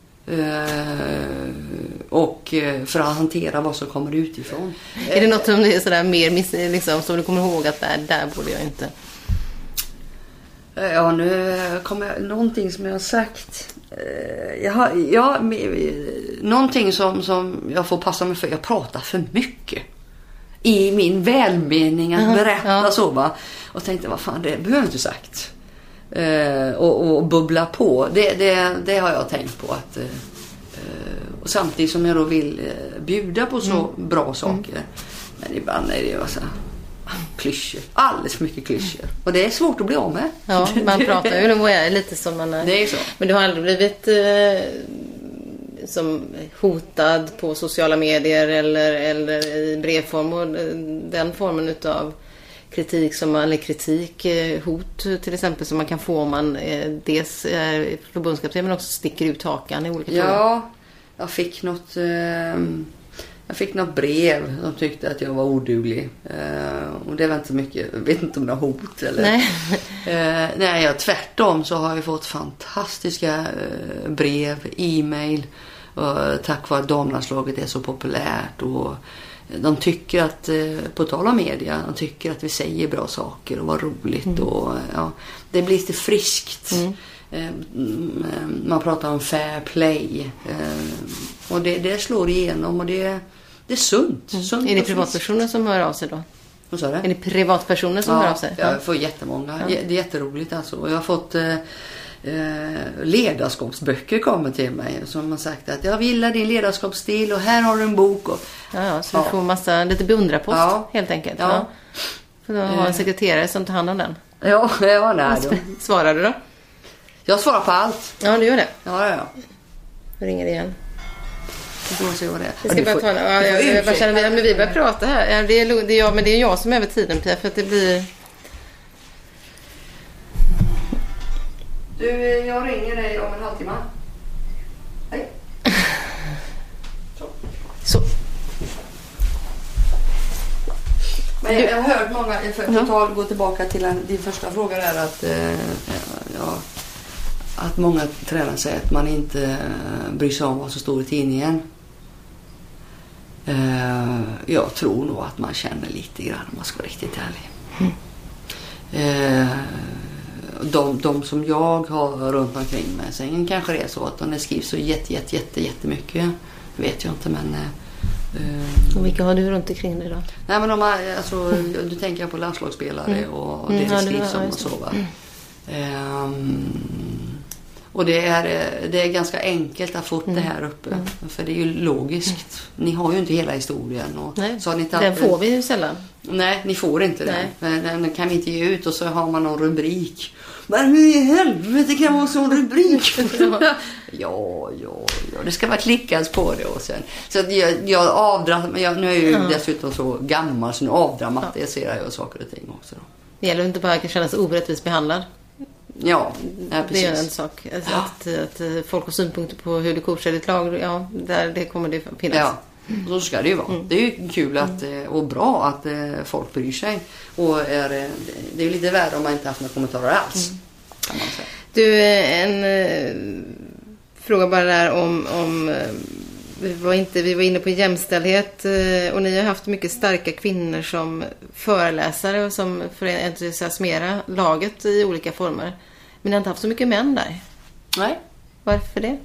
B: Uh, och uh, för att hantera vad som kommer utifrån.
C: Är det något som är sådär mer liksom, som du kommer ihåg att där, där borde jag inte?
B: Uh, ja, nu kommer jag någonting som jag har sagt. Uh, jag har, ja, någonting som, som jag får passa mig för. Jag pratar för mycket i min välmening att uh-huh, berätta ja. Så, va? Och tänkte, vad fan, det behöver jag inte sagt. Uh, och, och bubbla på, det, det, det har jag tänkt på att, uh, och samtidigt som jag då vill uh, bjuda på så mm. bra saker, mm. men ibland är det ju så klyschor, alldeles för mycket klyschor, och det är svårt att bli av med.
C: Ja, man pratar ju nog lite som man är.
B: Det är så.
C: Men du har aldrig blivit uh, som hotad på sociala medier eller, eller i brevform, och den formen utav kritik som man, eller kritik, hot till exempel, som man kan få om man eh, dels är förbundskapten men också sticker ut hakan i olika frågor.
B: Ja, jag fick något eh, jag fick något brev. De tyckte att jag var oduglig. Eh, och det var inte så mycket, jag vet inte om det var hot eller.
C: Nej.
B: eh, nej, jag, tvärtom så har jag fått fantastiska eh, brev, e-mail, och tack vare att damlandslaget är så populärt, och de tycker att, på tal om media, de tycker att vi säger bra saker och vad roligt. Mm. Och, ja, det blir lite friskt. Mm. Man pratar om fair play. Och det, det slår igenom, och det, det är sunt.
C: Mm.
B: sunt
C: är det privatpersoner som hör av sig då?
B: Vad sa du?
C: Är det privatpersoner som
B: ja,
C: hör av sig?
B: Ja, jag får jättemånga. Ja. Det är jätteroligt alltså. Och jag har fått eh, ledarskapsböcker kommer till mig som har sagt att jag gillar din ledarskapsstil och här har du en bok. Och,
C: ja, ja, så ja. Du får massa, lite beundrarpost ja. Helt enkelt. Ja. Ja. För då har en sekreterare som tar hand om den.
B: Ja, ja nej då.
C: Svarar du då?
B: Jag svarar på allt.
C: Ja, du gör det.
B: Ja, ja, ja.
C: Jag ringer igen.
B: Jag får se vad det är.
C: Jag ska bara ta en, ja, jag, jag, jag känner att vi börjar prata här. Ja, det, är, det, är jag, men det är jag som är över tiden, Pia, för att det blir...
B: Du, jag ringer dig om en halvtimme. Hej. Så.
C: Så.
B: Men jag, jag har hört många, för att ja. gå tillbaka till en, din första fråga där, att eh, ja, att många tränare säger att man inte bryr sig om vad som står i tidningen. Uh, jag tror nog att man känner lite grann, om man ska vara riktigt ärlig. Mm. Uh, de, de som jag har runt omkring mig, sen kanske det är så att de skrivs så jätte, jätte, jätte, jättemycket. Det vet jag inte, men... Uh,
C: och vilka har du runt omkring dig då?
B: Nej, men de har, alltså, mm. du tänker på landslagsspelare mm. och det
C: mm,
B: det
C: skrivs
B: ja,
C: om
B: och så, va? Mm. Um, och det är, det är ganska enkelt att få upp mm. det här uppe. Mm. För det är ju logiskt. Mm. Ni har ju inte hela historien. Och
C: nej,
B: så har ni inte
C: den får vi ju sällan.
B: Nej, ni får inte
C: nej.
B: Den. Den kan vi inte ge ut och så har man någon rubrik. Men hur i helvete kan man ha sån rubrik? ja, ja, ja. Det ska vara klickas på det. Och sen. Så jag, jag avdram, jag, nu är jag ju ja. dessutom så gammal så nu avdramatiserar jag saker och ting också. Då.
C: Det gäller inte bara att känna sig orättvist behandlad.
B: Ja, ja, precis.
C: Det är en sak. Alltså ja. att, att folk har synpunkter på hur du coachar ditt lag, ja, där det kommer det finnas.
B: Ja, så ska det ju vara. Mm. Det är ju kul att, och bra att folk bryr sig. Och är, det är ju lite värre om man inte haft några kommentarer alls. Mm. Kan man säga.
C: Du, en äh, fråga bara där om... om vi var, inte, vi var inne på jämställdhet och ni har haft mycket starka kvinnor som föreläsare och som för att entusiasmera laget i olika former. Men ni har inte haft så mycket män där.
B: Nej.
C: Varför det?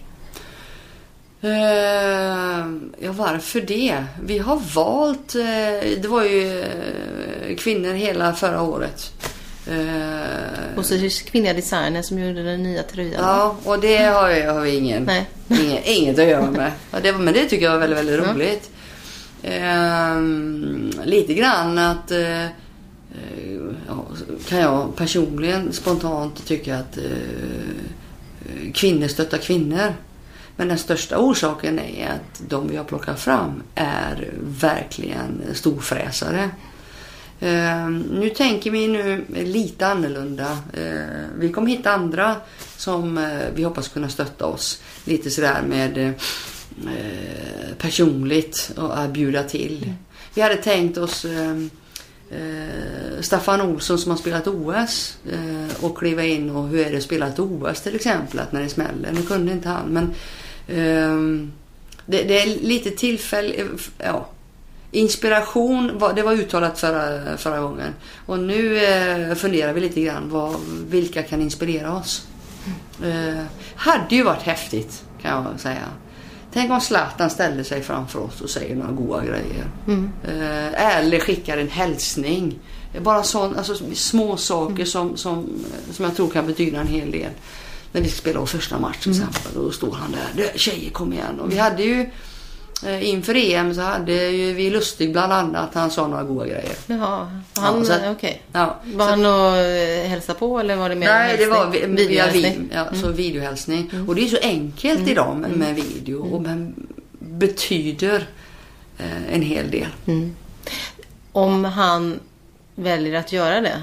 B: Uh, ja, varför det? Vi har valt, uh, det var ju uh, kvinnor hela förra året. Uh,
C: och så kvinnliga designer som gjorde den nya tröjan.
B: Ja, och det har, jag, har vi ingen,
C: Nej.
B: ingen inget att göra med. Ja, det, men det tycker jag var väldigt, väldigt roligt. Uh, lite grann att uh, ja, kan jag personligen spontant tycka att uh, kvinnor stöttar kvinnor. Men den största orsaken är att de vi har plockat fram är verkligen storfräsare. Uh, nu tänker vi nu lite annorlunda. Uh, vi kommer hitta andra som uh, vi hoppas kunna stötta oss. Lite sådär med uh, personligt och uh, bjuda till. Mm. Vi hade tänkt oss uh, uh, Staffan Olsson som har spelat O S uh, och kliva in och hur är det att spela ett O S till exempel, att när det smäller. Nu kunde inte han, men uh, det, det är lite tillfälle, ja. Inspiration, det var uttalat förra, förra gången. Och nu eh, funderar vi lite grann vad, vilka kan inspirera oss. Eh, hade ju varit häftigt, kan jag säga. Tänk om Zlatan ställde sig framför oss och säger några goda grejer. Mm. Eh, eller skickar en hälsning. Bara sån, alltså, små saker mm. som, som, som jag tror kan betyda en hel del. När vi spelar vår första match till mm. exempel. Då står han där, tjejer kom igen. Och vi hade ju inför E M så hade ju vi Lustig bland annat, han sa några goda grejer.
C: Jaha, han, ja, okej. Okay.
B: Ja,
C: var så, han och hälsa på eller var det mer
B: nej,
C: hälsning?
B: Det var vi,
C: videohälsning.
B: Ja, mm. så videohälsning. Mm. Och det är så enkelt mm. idag med, med video mm. och men betyder eh, en hel del.
C: Mm. Om han väljer att göra det,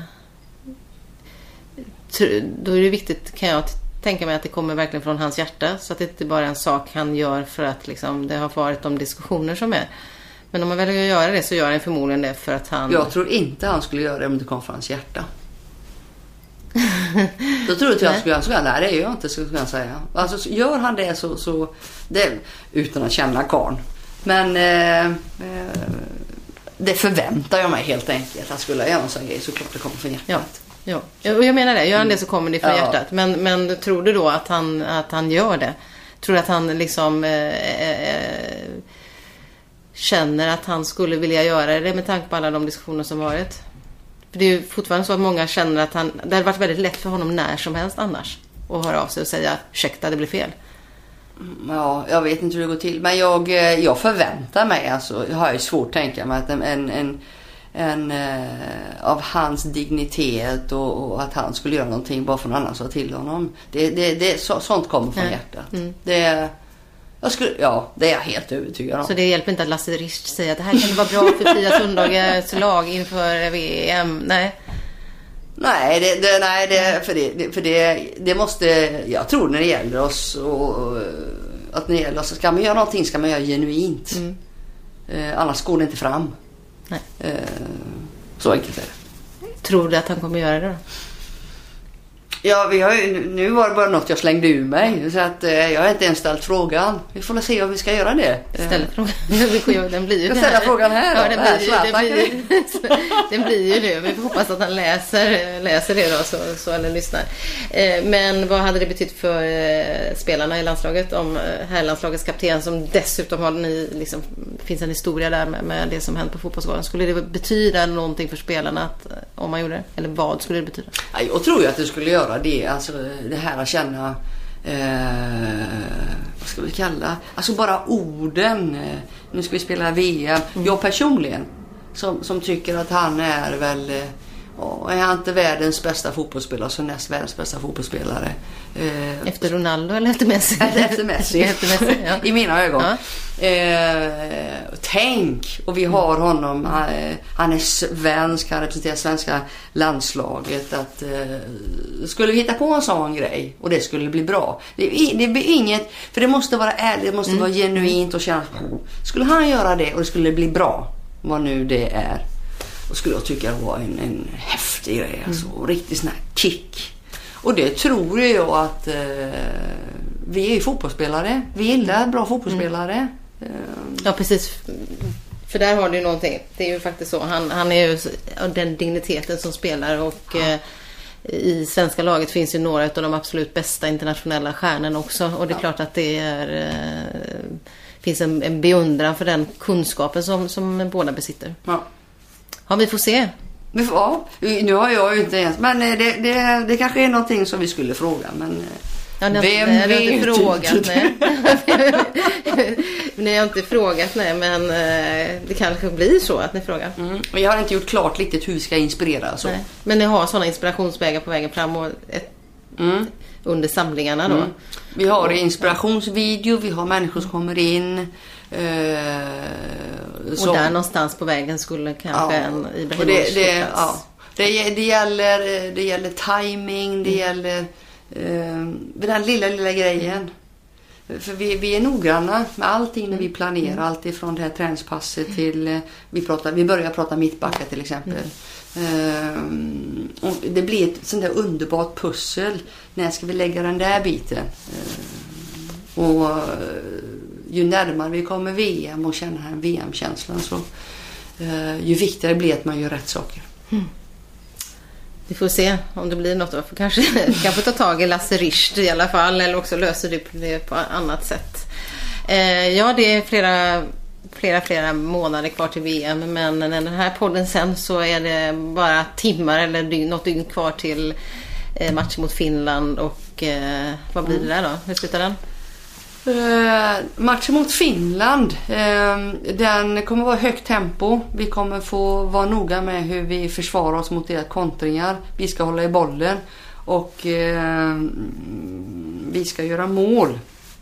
C: då är det viktigt, kan jag tänka mig, att det kommer verkligen från hans hjärta, så att det inte bara är en sak han gör för att liksom, det har varit de diskussioner som är. Men om man väljer att göra det så gör han förmodligen det för att han...
B: Jag tror inte han skulle göra det om det kom från hans hjärta. Då tror jag att jag skulle säga, nej det är jag inte, skulle jag säga. Alltså gör han det så, så det, utan att känna karn. Men eh, eh, det förväntar jag mig helt enkelt. Han skulle göra en sån grej, så klart det kommer från hjärtat.
C: Ja. Ja, jag menar det. Gör han det så kommer det från ja. hjärtat. Men, men tror du då att han, att han gör det? Tror du att han liksom eh, eh, känner att han skulle vilja göra det med tanke på alla de diskussioner som varit? För det är ju fortfarande så att många känner att han, det hade varit väldigt lätt för honom när som helst annars att höra av sig och säga, ursäkta, det blir fel.
B: Ja, jag vet inte hur det går till. Men jag, jag förväntar mig, alltså, jag har ju svårt att tänka mig att en, en, en En, eh, av hans dignitet och, och att han skulle göra någonting bara för någon annan sa till honom. Det, det, det, så, sånt kommer från mm. hjärtat. Mm. Det, jag skulle, ja, det är jag helt övertygad om.
C: Så det hjälper inte att Lasse Richt säger att det här kan vara bra för Pia Sundhagers lag inför V M? Nej.
B: Nej, det, det, nej det, för, det, för det, det måste, jag tror när det gäller oss och, och att när det gäller oss, ska man göra någonting ska man göra genuint. Mm. Eh, annars går det inte fram. Nej. Eh, så enkelt är det.
C: Tror du att han kommer göra det då?
B: Ja, vi har ju, nu var det bara något jag slängde ur mig. Så att eh, jag har inte ens ställt frågan. Vi får se om vi ska göra det.
C: Ställ frågan. Den blir ju
B: jag ställer
C: här.
B: frågan här då.
C: Ja, den blir, ju, den, blir, den blir ju nu. Vi får hoppas att han läser, läser det då, så, så eller lyssnar. Eh, men vad hade det betytt för eh, spelarna i landslaget om eh, herrlandslagets kapten, som dessutom har ni, liksom, finns en historia där med, med det som hänt på fotbollsgården. Skulle det betyda någonting för spelarna att, om man gjorde det? Eller vad skulle det betyda?
B: Ja, jag tror ju att det skulle göra det. Alltså det här att känna, eh, vad ska vi kalla, alltså bara orden. Eh, nu ska vi spela V M. Mm. Jag personligen som, som tycker att han är väl, eh, är han inte världens bästa fotbollsspelare, så näst världens bästa fotbollsspelare. Eh,
C: efter Ronaldo eller efter Messi?
B: Efter Messi,
C: efter Messi ja.
B: I mina ögon.
C: Ja.
B: Eh, tänk, och vi har honom, eh, han är svensk, han representerar svenska landslaget, att eh, skulle vi hitta på en sån grej och det skulle bli bra, det, det blir inget, för det måste vara ärligt, det måste mm. vara genuint och kännas på. Skulle han göra det och det skulle bli bra, vad nu det är, och skulle jag tycka det var en, en häftig grej, alltså, mm. riktigt sån här kick. Och det tror jag att eh, vi är ju fotbollsspelare, vi gillar bra fotbollsspelare. Mm.
C: Ja, precis. För där har du ju någonting. Det är ju faktiskt så. Han, han är ju den digniteten som spelar, och ja. eh, i svenska laget finns ju några av de absolut bästa internationella stjärnorna också. Och det är ja. klart att det är, eh, finns en, en beundran för den kunskapen som, som båda besitter.
B: Ja.
C: Ja, vi får se.
B: Ja, nu har jag ju inte ens, men det, det, det kanske är någonting som vi skulle fråga, men
C: ja, ni har,
B: vem
C: nej,
B: vet?
C: Inte frågat, nej. Ni har inte frågat, nej, men det kanske blir så att ni frågar.
B: Mm. Men jag har inte gjort klart riktigt hur vi ska inspirera. Så.
C: Nej. Men ni har sådana inspirationsvägar på vägen fram och ett, mm. under samlingarna då? Mm.
B: Vi har inspirationsvideo, vi har människor som kommer in. Eh,
C: och
B: som,
C: där någonstans på vägen skulle kanske ja, en
B: Ibrahimovic det, det, ja, det, det gäller det gäller timing, det mm. gäller eh, den lilla lilla grejen. För vi, vi är noggranna med allting när vi planerar, mm. allt ifrån det här träningspasset till eh, vi pratar vi börjar prata mittbacka till exempel. Mm. Eh, och det blir ett sånt där underbart pussel. När ska vi lägga den där biten? Eh, och ju närmare vi kommer V M och känner den V M-känslan, så eh, ju viktigare blir att man gör rätt saker. Mm.
C: Vi får se om det blir något. För kanske kan få ta tag i Lasse Richt i alla fall, eller också löser du det på annat sätt. Eh, ja, det är flera, flera, flera månader kvar till V M, men när den här podden sen så är det bara timmar eller dygn, något dygn kvar till eh, match mot Finland, och eh, vad blir det där då? Hur slutar den?
B: Uh, matchen mot Finland, uh, den kommer vara högt tempo. Vi kommer få vara noga med hur vi försvarar oss mot deras kontringar. Vi ska hålla i bollen och uh, vi ska göra mål.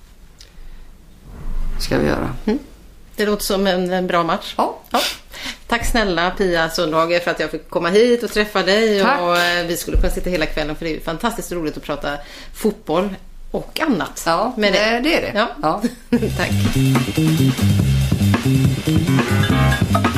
B: Ska vi göra. Mm.
C: Det låter som en, en bra match.
B: Ja.
C: Ja. Tack snälla Pia Sundhage för att jag fick komma hit och träffa dig.
B: Tack.
C: Och vi skulle kunna sitta hela kvällen, för det är fantastiskt roligt att prata fotboll och annat.
B: Ja, med det. Det, det är det.
C: Ja.
B: Ja.
C: Tack.